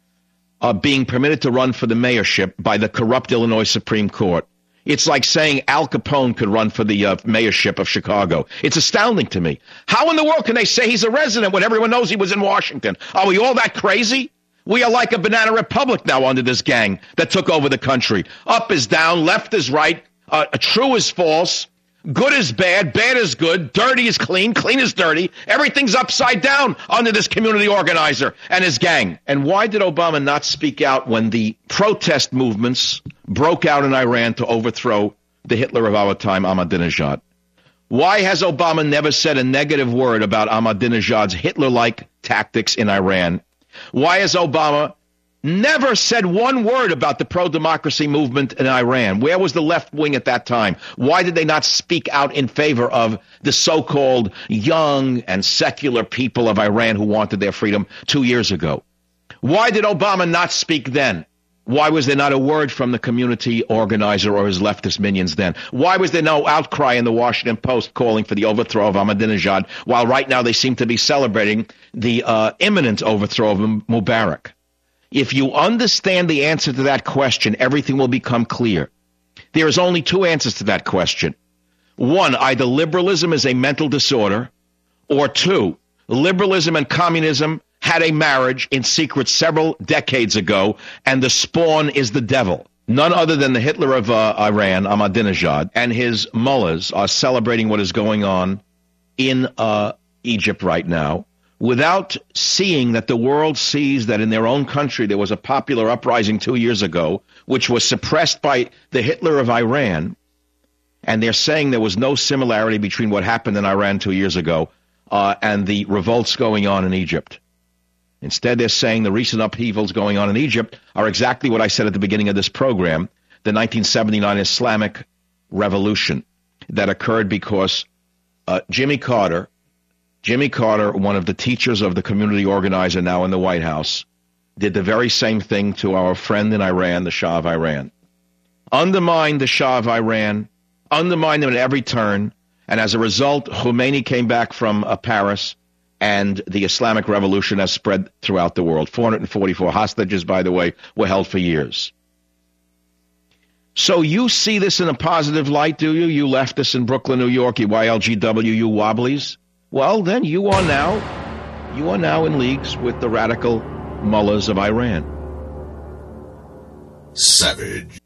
uh, being permitted to run for the mayorship by the corrupt Illinois Supreme Court? It's like saying Al Capone could run for the uh, mayorship of Chicago. It's astounding to me. How in the world can they say he's a resident when everyone knows he was in Washington? Are we all that crazy? We are like a banana republic now under this gang that took over the country. Up is down, left is right, uh, true is false, good is bad, bad is good, dirty is clean, clean is dirty. Everything's upside down under this community organizer and his gang. And why did Obama not speak out when the protest movements broke out in Iran to overthrow the Hitler of our time, Ahmadinejad? Why has Obama never said a negative word about Ahmadinejad's Hitler-like tactics in Iran? Why has Obama never said one word about the pro-democracy movement in Iran? Where was the left wing at that time? Why did they not speak out in favor of the so-called young and secular people of Iran who wanted their freedom two years ago? Why did Obama not speak then? Why was there not a word from the community organizer or his leftist minions then? Why was there no outcry in the Washington Post calling for the overthrow of Ahmadinejad, while right now they seem to be celebrating the uh, imminent overthrow of Mubarak? If you understand the answer to that question, everything will become clear. There is only two answers to that question. One, either liberalism is a mental disorder, or two, liberalism and communism had a marriage in secret several decades ago, and the spawn is the devil. None other than the Hitler of uh, Iran, Ahmadinejad, and his mullahs are celebrating what is going on in uh, Egypt right now, without seeing that the world sees that in their own country there was a popular uprising two years ago, which was suppressed by the Hitler of Iran, and they're saying there was no similarity between what happened in Iran two years ago uh, and the revolts going on in Egypt. Instead, they're saying the recent upheavals going on in Egypt are exactly what I said at the beginning of this program, the nineteen seventy-nine Islamic Revolution that occurred because uh, Jimmy Carter, Jimmy Carter, one of the teachers of the community organizer now in the White House, did the very same thing to our friend in Iran, the Shah of Iran. Undermined the Shah of Iran, undermined him at every turn, and as a result, Khomeini came back from uh, Paris, and the Islamic Revolution has spread throughout the world. four hundred forty-four hostages, by the way, were held for years. So you see this in a positive light, do you? You leftists in Brooklyn, New York, you Y L G W, you wobblies? Well, then you are now, you are now in leagues with the radical mullahs of Iran. Savage.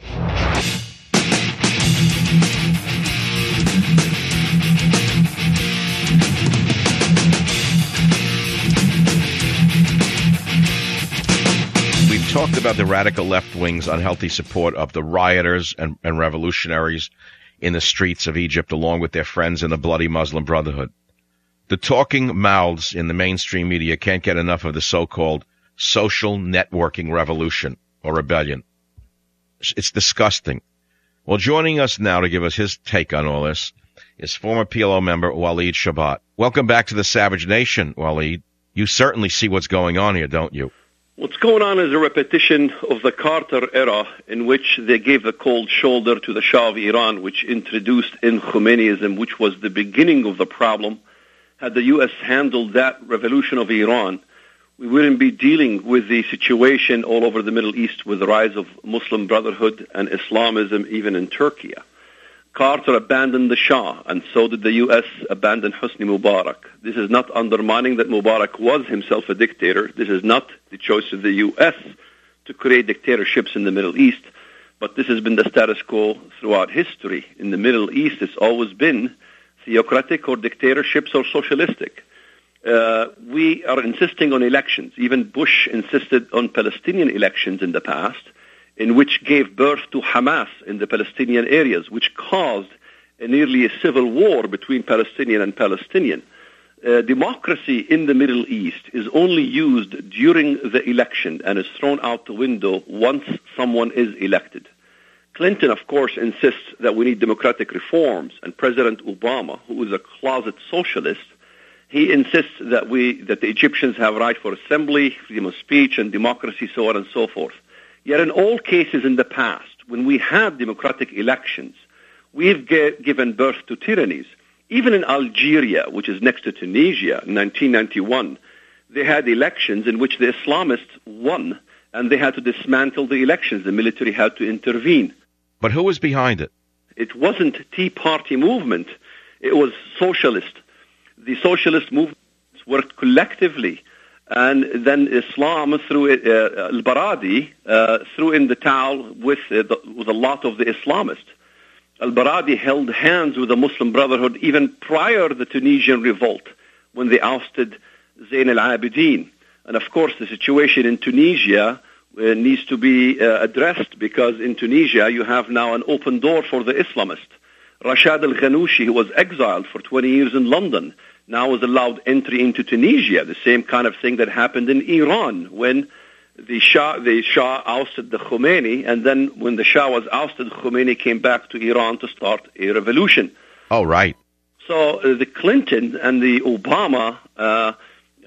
We've talked about the radical left wing's unhealthy support of the rioters and, and revolutionaries in the streets of Egypt, along with their friends in the bloody Muslim Brotherhood. The talking mouths in the mainstream media can't get enough of the so-called social networking revolution or rebellion. It's disgusting. Well, joining us now to give us his take on all this is former P L O member Waleed Shoebat. Welcome back to the Savage Nation, Waleed. You certainly see what's going on here, don't you? What's going on is a repetition of the Carter era in which they gave the cold shoulder to the Shah of Iran, which introduced in Khomeiniism, which was the beginning of the problem. Had the U S handled that revolution of Iran, we wouldn't be dealing with the situation all over the Middle East with the rise of Muslim Brotherhood and Islamism, even in Turkey. Carter abandoned the Shah, and so did the U S abandon Hosni Mubarak. This is not undermining that Mubarak was himself a dictator. This is not the choice of the U S to create dictatorships in the Middle East, but this has been the status quo throughout history. In the Middle East, it's always been theocratic or dictatorships or socialistic. Uh, we are insisting on elections. Even Bush insisted on Palestinian elections in the past, in which gave birth to Hamas in the Palestinian areas, which caused a nearly a civil war between Palestinian and Palestinian. Uh, democracy in the Middle East is only used during the election and is thrown out the window once someone is elected. Clinton, of course, insists that we need democratic reforms, and President Obama, who is a closet socialist, he insists that we that the Egyptians have a right for assembly, freedom of speech, and democracy, so on and so forth. Yet in all cases in the past, when we had democratic elections, we've ge- given birth to tyrannies. Even in Algeria, which is next to Tunisia, in nineteen ninety-one, they had elections in which the Islamists won, and they had to dismantle the elections. The military had to intervene. But who was behind it? It wasn't Tea Party movement. It was socialist. The socialist movements worked collectively. And then Islam, through it, uh, Al-Baradi, uh, threw in the towel with, uh, the, with a lot of the Islamists. Al-Baradi held hands with the Muslim Brotherhood even prior to the Tunisian revolt, when they ousted Zayn al-Abidin. And of course, the situation in Tunisia uh, needs to be uh, addressed, because in Tunisia you have now an open door for the Islamists. Rashad al-Ghanouchi, who was exiled for twenty years in London, now is allowed entry into Tunisia, the same kind of thing that happened in Iran when the Shah, the Shah ousted the Khomeini, and then when the Shah was ousted, Khomeini came back to Iran to start a revolution. Oh, right. So uh, the Clinton and the Obama uh,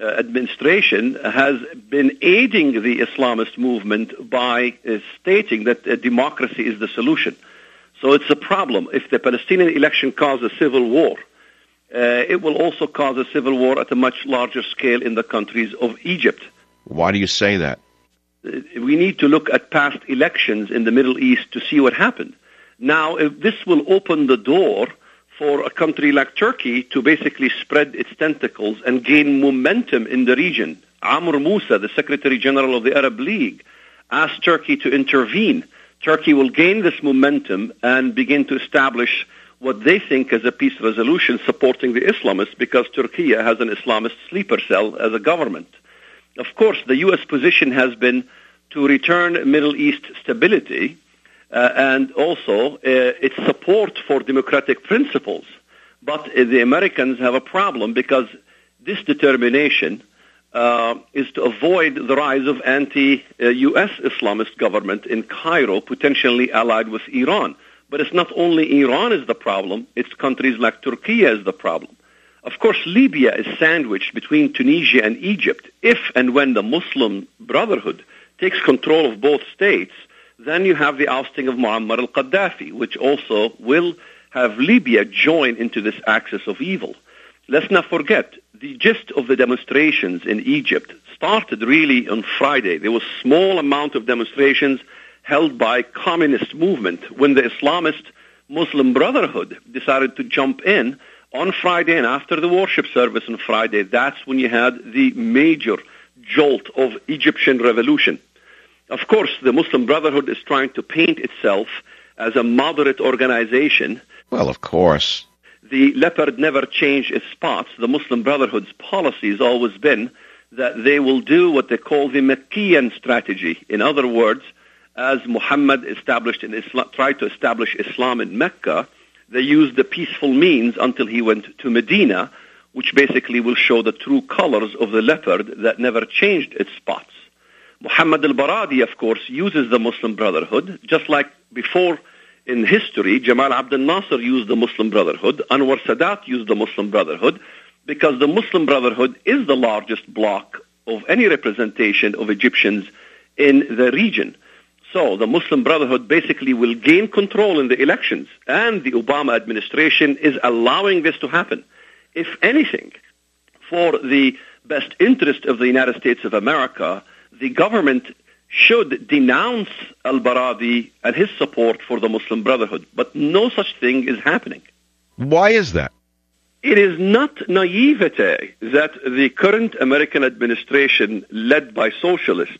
uh, administration has been aiding the Islamist movement by uh, stating that uh, democracy is the solution. So it's a problem. If the Palestinian election causes civil war, uh, it will also cause a civil war at a much larger scale in the countries of Egypt. Why do you say that? Uh, we need to look at past elections in the Middle East to see what happened. Now, if this will open the door for a country like Turkey to basically spread its tentacles and gain momentum in the region. Amr Moussa, the Secretary General of the Arab League, asked Turkey to intervene. Turkey will gain this momentum and begin to establish what they think is a peace resolution supporting the Islamists, because Turkey has an Islamist sleeper cell as a government. Of course, the U S position has been to return Middle East stability uh, and also uh, its support for democratic principles. But uh, the Americans have a problem, because this determination uh, is to avoid the rise of anti-U S Islamist government in Cairo, potentially allied with Iran. But it's not only Iran is the problem, it's countries like Turkey is the problem. Of course, Libya is sandwiched between Tunisia and Egypt. If and when the Muslim Brotherhood takes control of both states, then you have the ousting of Muammar al-Qaddafi, which also will have Libya join into this axis of evil. Let's not forget, the gist of the demonstrations in Egypt started really on Friday. There was a small amount of demonstrations held by communist movement when the Islamist Muslim Brotherhood decided to jump in on Friday, and after the worship service on Friday, that's when you had the major jolt of Egyptian revolution. Of course, the Muslim Brotherhood is trying to paint itself as a moderate organization. Well, of course. The leopard never changed its spots. The Muslim Brotherhood's policy has always been that they will do what they call the Meccan strategy. In other words, as Muhammad established in Islam, tried to establish Islam in Mecca, they used the peaceful means until he went to Medina, which basically will show the true colors of the leopard that never changed its spots. Muhammad al-Baradi, of course, uses the Muslim Brotherhood, just like before in history, Jamal Abdel Nasser used the Muslim Brotherhood, Anwar Sadat used the Muslim Brotherhood, because the Muslim Brotherhood is the largest bloc of any representation of Egyptians in the region. So the Muslim Brotherhood basically will gain control in the elections, and the Obama administration is allowing this to happen. If anything, for the best interest of the United States of America, the government should denounce al-Baradi and his support for the Muslim Brotherhood. But no such thing is happening. Why is that? It is not naivete that the current American administration, led by socialists,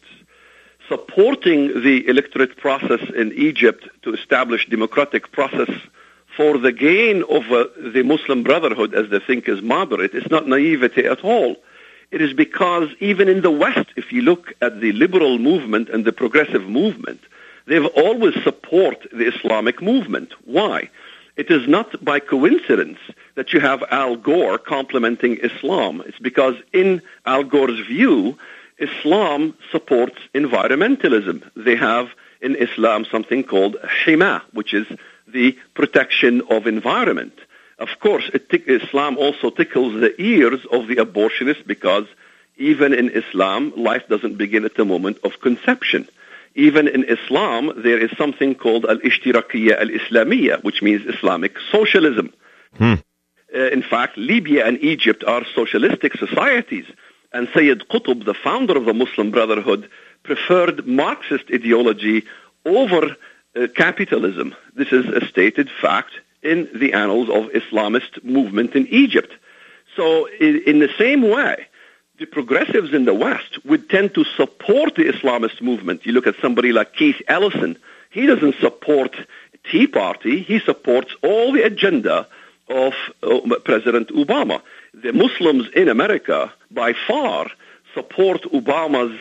supporting the electorate process in Egypt to establish democratic process for the gain of uh, the Muslim Brotherhood, as they think is moderate. It's not naivete at all. It is because even in the West, if you look at the liberal movement and the progressive movement, they've always support the Islamic movement. Why? It is not by coincidence that you have Al Gore complimenting Islam. It's because in Al Gore's view, Islam supports environmentalism. They have in Islam something called hima, which is the protection of environment. Of course, it tick- Islam also tickles the ears of the abortionists, because even in Islam, life doesn't begin at the moment of conception. Even in Islam, there is something called al-ishtirakiyya al-islamiyya, which means Islamic socialism. Hmm. Uh, in fact, Libya and Egypt are socialistic societies. And Sayyid Qutb, the founder of the Muslim Brotherhood, preferred Marxist ideology over uh, capitalism. This is a stated fact in the annals of Islamist movement in Egypt. So in, in the same way, the progressives in the West would tend to support the Islamist movement. You look at somebody like Keith Ellison. He doesn't support Tea Party. He supports all the agenda of uh, President Obama. The Muslims in America, by far, support Obama's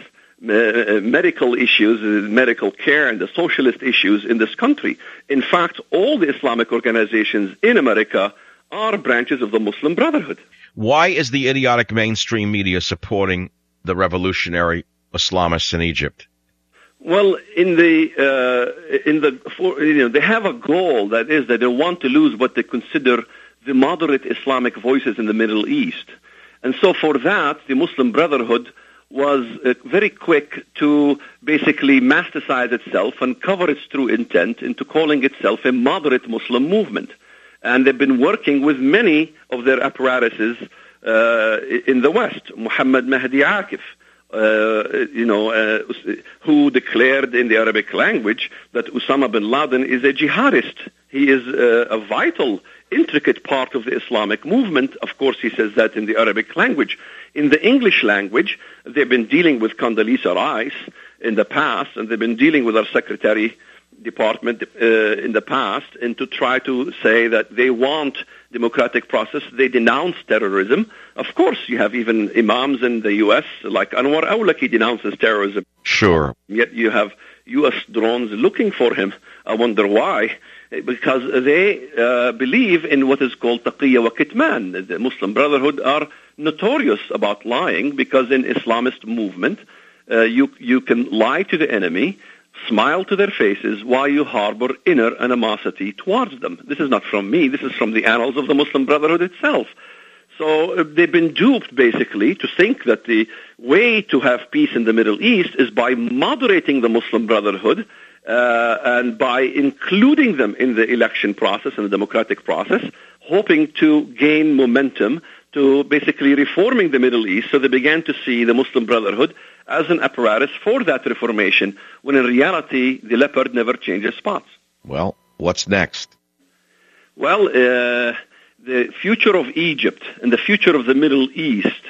uh, medical issues, uh, medical care, and the socialist issues in this country. In fact, all the Islamic organizations in America are branches of the Muslim Brotherhood. Why is the idiotic mainstream media supporting the revolutionary Islamists in Egypt? Well, in the uh, in the for, you know, they have a goal, that is that they want to lose what they consider the moderate Islamic voices in the Middle East. And so for that, the Muslim Brotherhood was uh, very quick to basically masticize itself and cover its true intent into calling itself a moderate Muslim movement. And they've been working with many of their apparatuses uh, in the West. Muhammad Mahdi Akif, uh, you know, uh, who declared in the Arabic language that Osama bin Laden is a jihadist. He is uh, a vital, intricate part of the Islamic movement. Of course, he says that in the Arabic language. In the English language, they've been dealing with Condoleezza Rice in the past, and they've been dealing with our Secretary Department uh, in the past, and to try to say that they want democratic process. They denounce terrorism. Of course, you have even imams in the U S, like Anwar Awlaki denounces terrorism. Sure. Yet you have U S drones looking for him. I wonder why. Because they uh, believe in what is called taqiyya wa kitman. The Muslim Brotherhood are notorious about lying, because in Islamist movement, uh, you you can lie to the enemy, smile to their faces while you harbor inner animosity towards them. This is not from me. This is from the annals of the Muslim Brotherhood itself. So uh, they've been duped, basically, to think that the way to have peace in the Middle East is by moderating the Muslim Brotherhood uh, and by including them in the election process and the democratic process, hoping to gain momentum to basically reforming the Middle East. So they began to see the Muslim Brotherhood as an apparatus for that reformation, when in reality the leopard never changes spots. Well, what's next? Well, uh, the future of Egypt and the future of the Middle East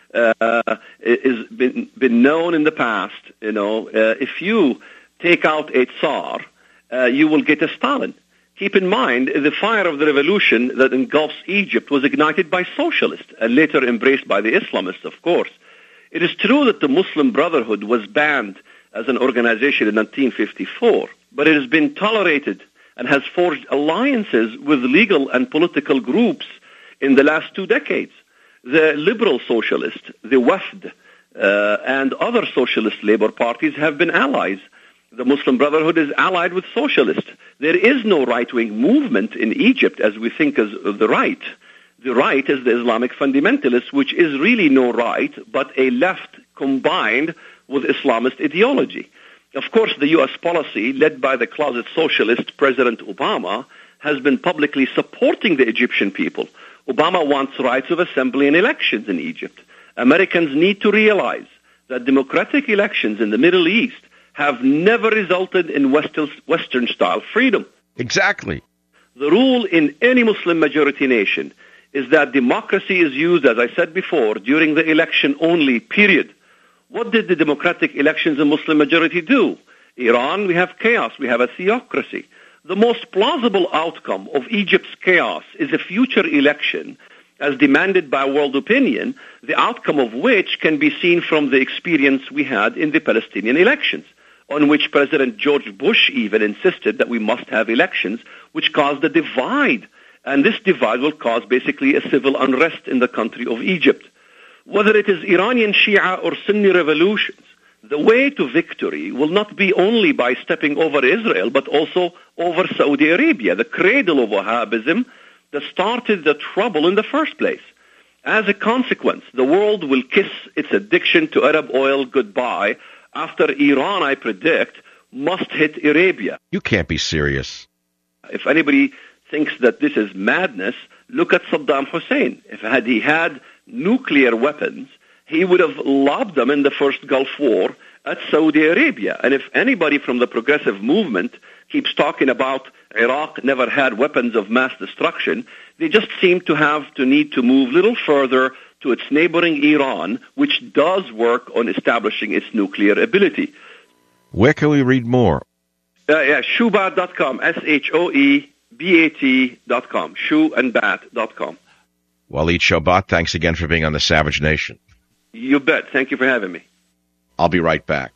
uh, is been, been known in the past. You know, uh, if you take out a Tsar, uh, you will get a Stalin. Keep in mind, the fire of the revolution that engulfs Egypt was ignited by socialists and later embraced by the Islamists, of course. It is true that the Muslim Brotherhood was banned as an organization in nineteen fifty-four, but it has been tolerated and has forged alliances with legal and political groups in the last two decades. The liberal socialists, the Wafd, uh, and other socialist labor parties have been allies. The Muslim Brotherhood is allied with socialists. There is no right-wing movement in Egypt as we think as the right. The right is the Islamic fundamentalists, which is really no right, but a left combined with Islamist ideology. Of course, the U S policy, led by the closet socialist President Obama, has been publicly supporting the Egyptian people. Obama wants rights of assembly and elections in Egypt. Americans need to realize that democratic elections in the Middle East have never resulted in Western-style freedom. Exactly. The rule in any Muslim majority nation is that democracy is used, as I said before, during the election only, period. What did the democratic elections in Muslim majority do? Iran, we have chaos, we have a theocracy. The most plausible outcome of Egypt's chaos is a future election, as demanded by world opinion, the outcome of which can be seen from the experience we had in the Palestinian elections, on which President George Bush even insisted that we must have elections, which caused a divide. And this divide will cause basically a civil unrest in the country of Egypt. Whether it is Iranian Shia or Sunni revolutions, the way to victory will not be only by stepping over Israel, but also over Saudi Arabia, the cradle of Wahhabism that started the trouble in the first place. As a consequence, the world will kiss its addiction to Arab oil goodbye after Iran, I predict, must hit Arabia. You can't be serious. If anybody thinks that this is madness, look at Saddam Hussein. If had he had nuclear weapons, he would have lobbed them in the first Gulf War at Saudi Arabia. And if anybody from the progressive movement keeps talking about Iraq never had weapons of mass destruction, they just seem to have to need to move a little further to its neighboring Iran, which does work on establishing its nuclear ability. Where can we read more? Uh, yeah, shoebat dot com, S H O E B A T dot com, shoe and bat dot com. Walid Shoebat, thanks again for being on the Savage Nation. You bet. Thank you for having me. I'll be right back.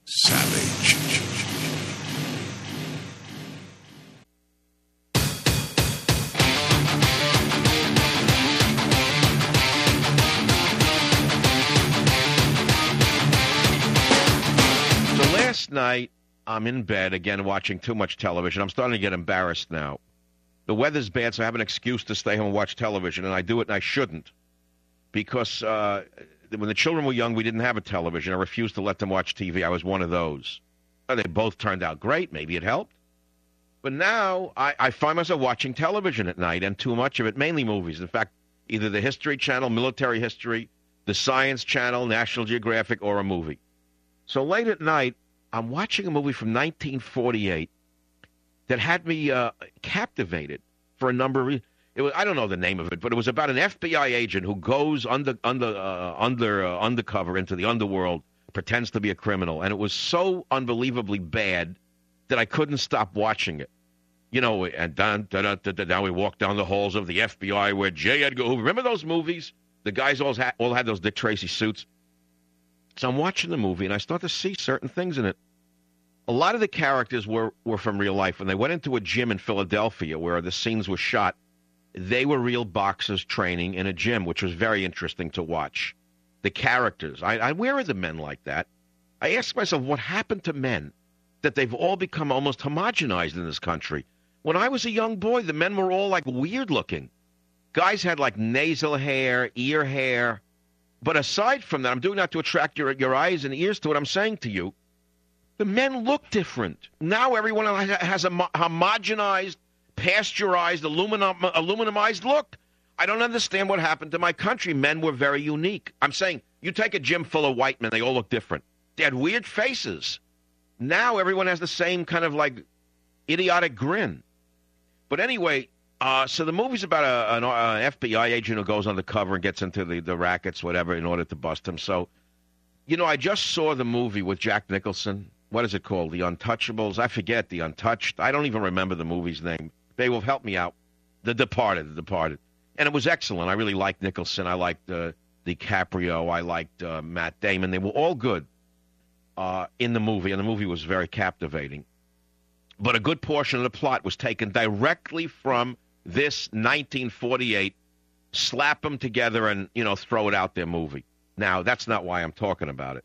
Savage. So last night, I'm in bed, again, watching too much television. I'm starting to get embarrassed now. The weather's bad, so I have an excuse to stay home and watch television, and I do it and I shouldn't. because uh, when the children were young, we didn't have a television. I refused to let them watch T V. I was one of those. They both turned out great. Maybe it helped. But now I, I find myself watching television at night, and too much of it, mainly movies. In fact, either the History Channel, Military History, the Science Channel, National Geographic, or a movie. So late at night, I'm watching a movie from nineteen forty-eight that had me uh, captivated for a number of reasons. It was, I don't know the name of it, but it was about an F B I agent who goes under, under, uh, under, uh, undercover into the underworld, pretends to be a criminal, and it was so unbelievably bad that I couldn't stop watching it. You know, and dun, dun, dun, dun, dun, down we walk down the halls of the F B I where J. Edgar Hoover, remember those movies? The guys all had, all had those Dick Tracy suits. So I'm watching the movie, and I start to see certain things in it. A lot of the characters were, were from real life. When they went into a gym in Philadelphia where the scenes were shot, they were real boxers training in a gym, which was very interesting to watch. The characters. I, I where are the men like that? I ask myself, what happened to men that they've all become almost homogenized in this country? When I was a young boy, the men were all like weird looking. Guys had like nasal hair, ear hair. But aside from that, I'm doing that to attract your, your eyes and ears to what I'm saying to you. The men look different. Now everyone has a homogenized, pasteurized, aluminum, aluminumized look. I don't understand what happened to my country. Men were very unique. I'm saying, you take a gym full of white men, they all look different. They had weird faces. Now everyone has the same kind of like idiotic grin. But anyway, uh, so the movie's about a, an, an F B I agent who goes undercover and gets into the, the rackets, whatever, in order to bust him. So, you know, I just saw the movie with Jack Nicholson. What is it called? The Untouchables? I forget. The Untouched. I don't even remember the movie's name. They will help me out. The Departed. The Departed. And it was excellent. I really liked Nicholson. I liked uh, DiCaprio. I liked uh, Matt Damon. They were all good uh, in the movie, and the movie was very captivating. But a good portion of the plot was taken directly from this nineteen forty-eight, slap them together and, you know, throw it out there movie. Now, that's not why I'm talking about it.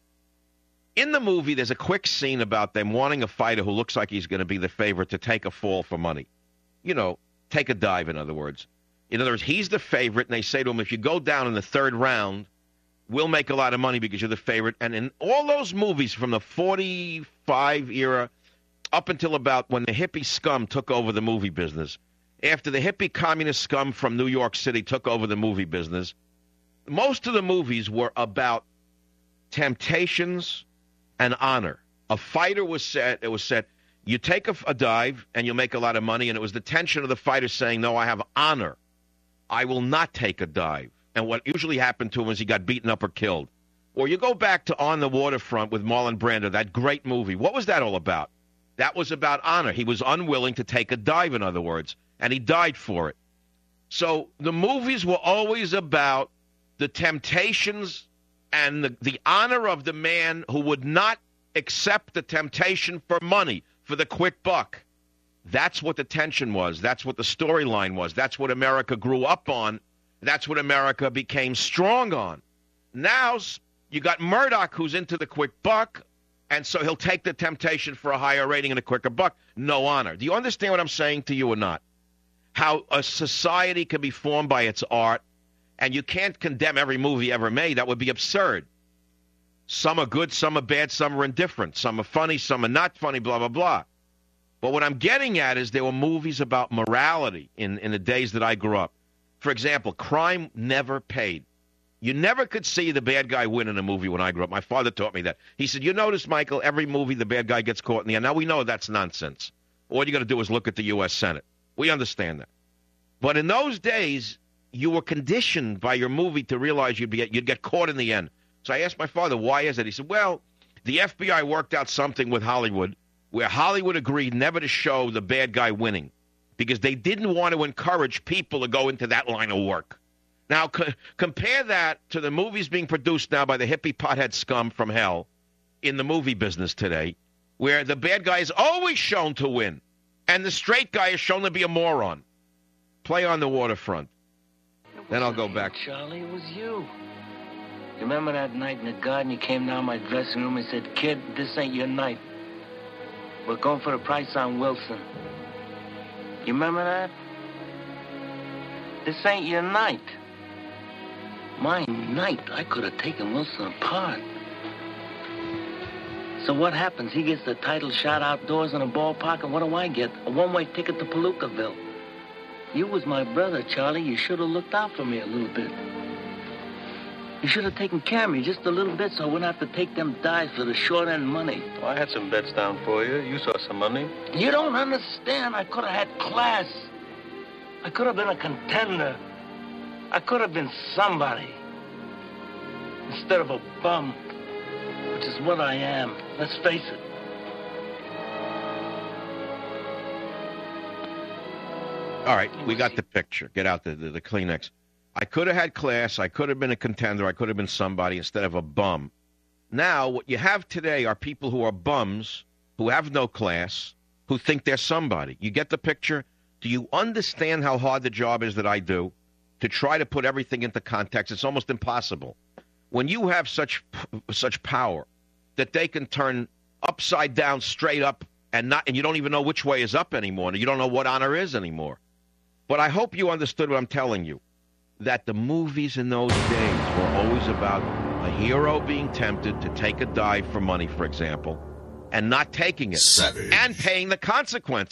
In the movie, there's a quick scene about them wanting a fighter who looks like he's going to be the favorite to take a fall for money. You know, take a dive, in other words. In other words, he's the favorite, and they say to him, if you go down in the third round, we'll make a lot of money because you're the favorite. And in all those movies from the forty-five era up until about when the hippie scum took over the movie business, after the hippie communist scum from New York City took over the movie business, most of the movies were about temptations and honor. A fighter was set, it was said, you take a, a dive and you'll make a lot of money, and it was the tension of the fighter saying, no, I have honor. I will not take a dive. And what usually happened to him is he got beaten up or killed. Or you go back to On the Waterfront with Marlon Brando, that great movie. What was that all about? That was about honor. He was unwilling to take a dive, in other words, and he died for it. So the movies were always about the temptations and the, the honor of the man who would not accept the temptation for money, for the quick buck. That's what the tension was. That's what the storyline was. That's what America grew up on. That's what America became strong on. Now you got Murdoch, who's into the quick buck, and so he'll take the temptation for a higher rating and a quicker buck. No honor. Do you understand what I'm saying to you or not? How a society can be formed by its art, and you can't condemn every movie ever made. That would be absurd. Some are good, some are bad, some are indifferent. Some are funny, some are not funny, blah, blah, blah. But what I'm getting at is there were movies about morality in, in the days that I grew up. For example, crime never paid. You never could see the bad guy win in a movie when I grew up. My father taught me that. He said, you notice, Michael, every movie the bad guy gets caught in the end. Now we know that's nonsense. All you got to do is look at the U S Senate. We understand that. But in those days, you were conditioned by your movie to realize you'd, be, you'd get caught in the end. So I asked my father, why is it? He said, well, the F B I worked out something with Hollywood where Hollywood agreed never to show the bad guy winning because they didn't want to encourage people to go into that line of work. Now, co- compare that to the movies being produced now by the hippie pothead scum from hell in the movie business today, where the bad guy is always shown to win and the straight guy is shown to be a moron. Play On the Waterfront. Then I'll go back. Charlie, it was you. You remember that night in the garden? You came down my dressing room and said, kid, this ain't your night. We're going for the price on Wilson. You remember that? This ain't your night. My night, I could have taken Wilson apart. So what happens? He gets the title shot outdoors in a ballpark, and what do I get? A one-way ticket to Palookaville. You was my brother, Charlie. You should have looked out for me a little bit. You should have taken care of me just a little bit so I wouldn't have to take them dives for the short-end money. Well, I had some bets down for you. You saw some money. You don't understand. I could have had class. I could have been a contender. I could have been somebody. Instead of a bum, which is what I am. Let's face it. All right, we got the picture. Get out the, the, the Kleenex. I could have had class. I could have been a contender. I could have been somebody instead of a bum. Now, what you have today are people who are bums, who have no class, who think they're somebody. You get the picture? Do you understand how hard the job is that I do to try to put everything into context? It's almost impossible. When you have such such power that they can turn upside down, straight up, and not, and you don't even know which way is up anymore, and you don't know what honor is anymore. But I hope you understood what I'm telling you, that the movies in those days were always about a hero being tempted to take a dive for money, for example, and not taking it, Savage. And paying the consequences.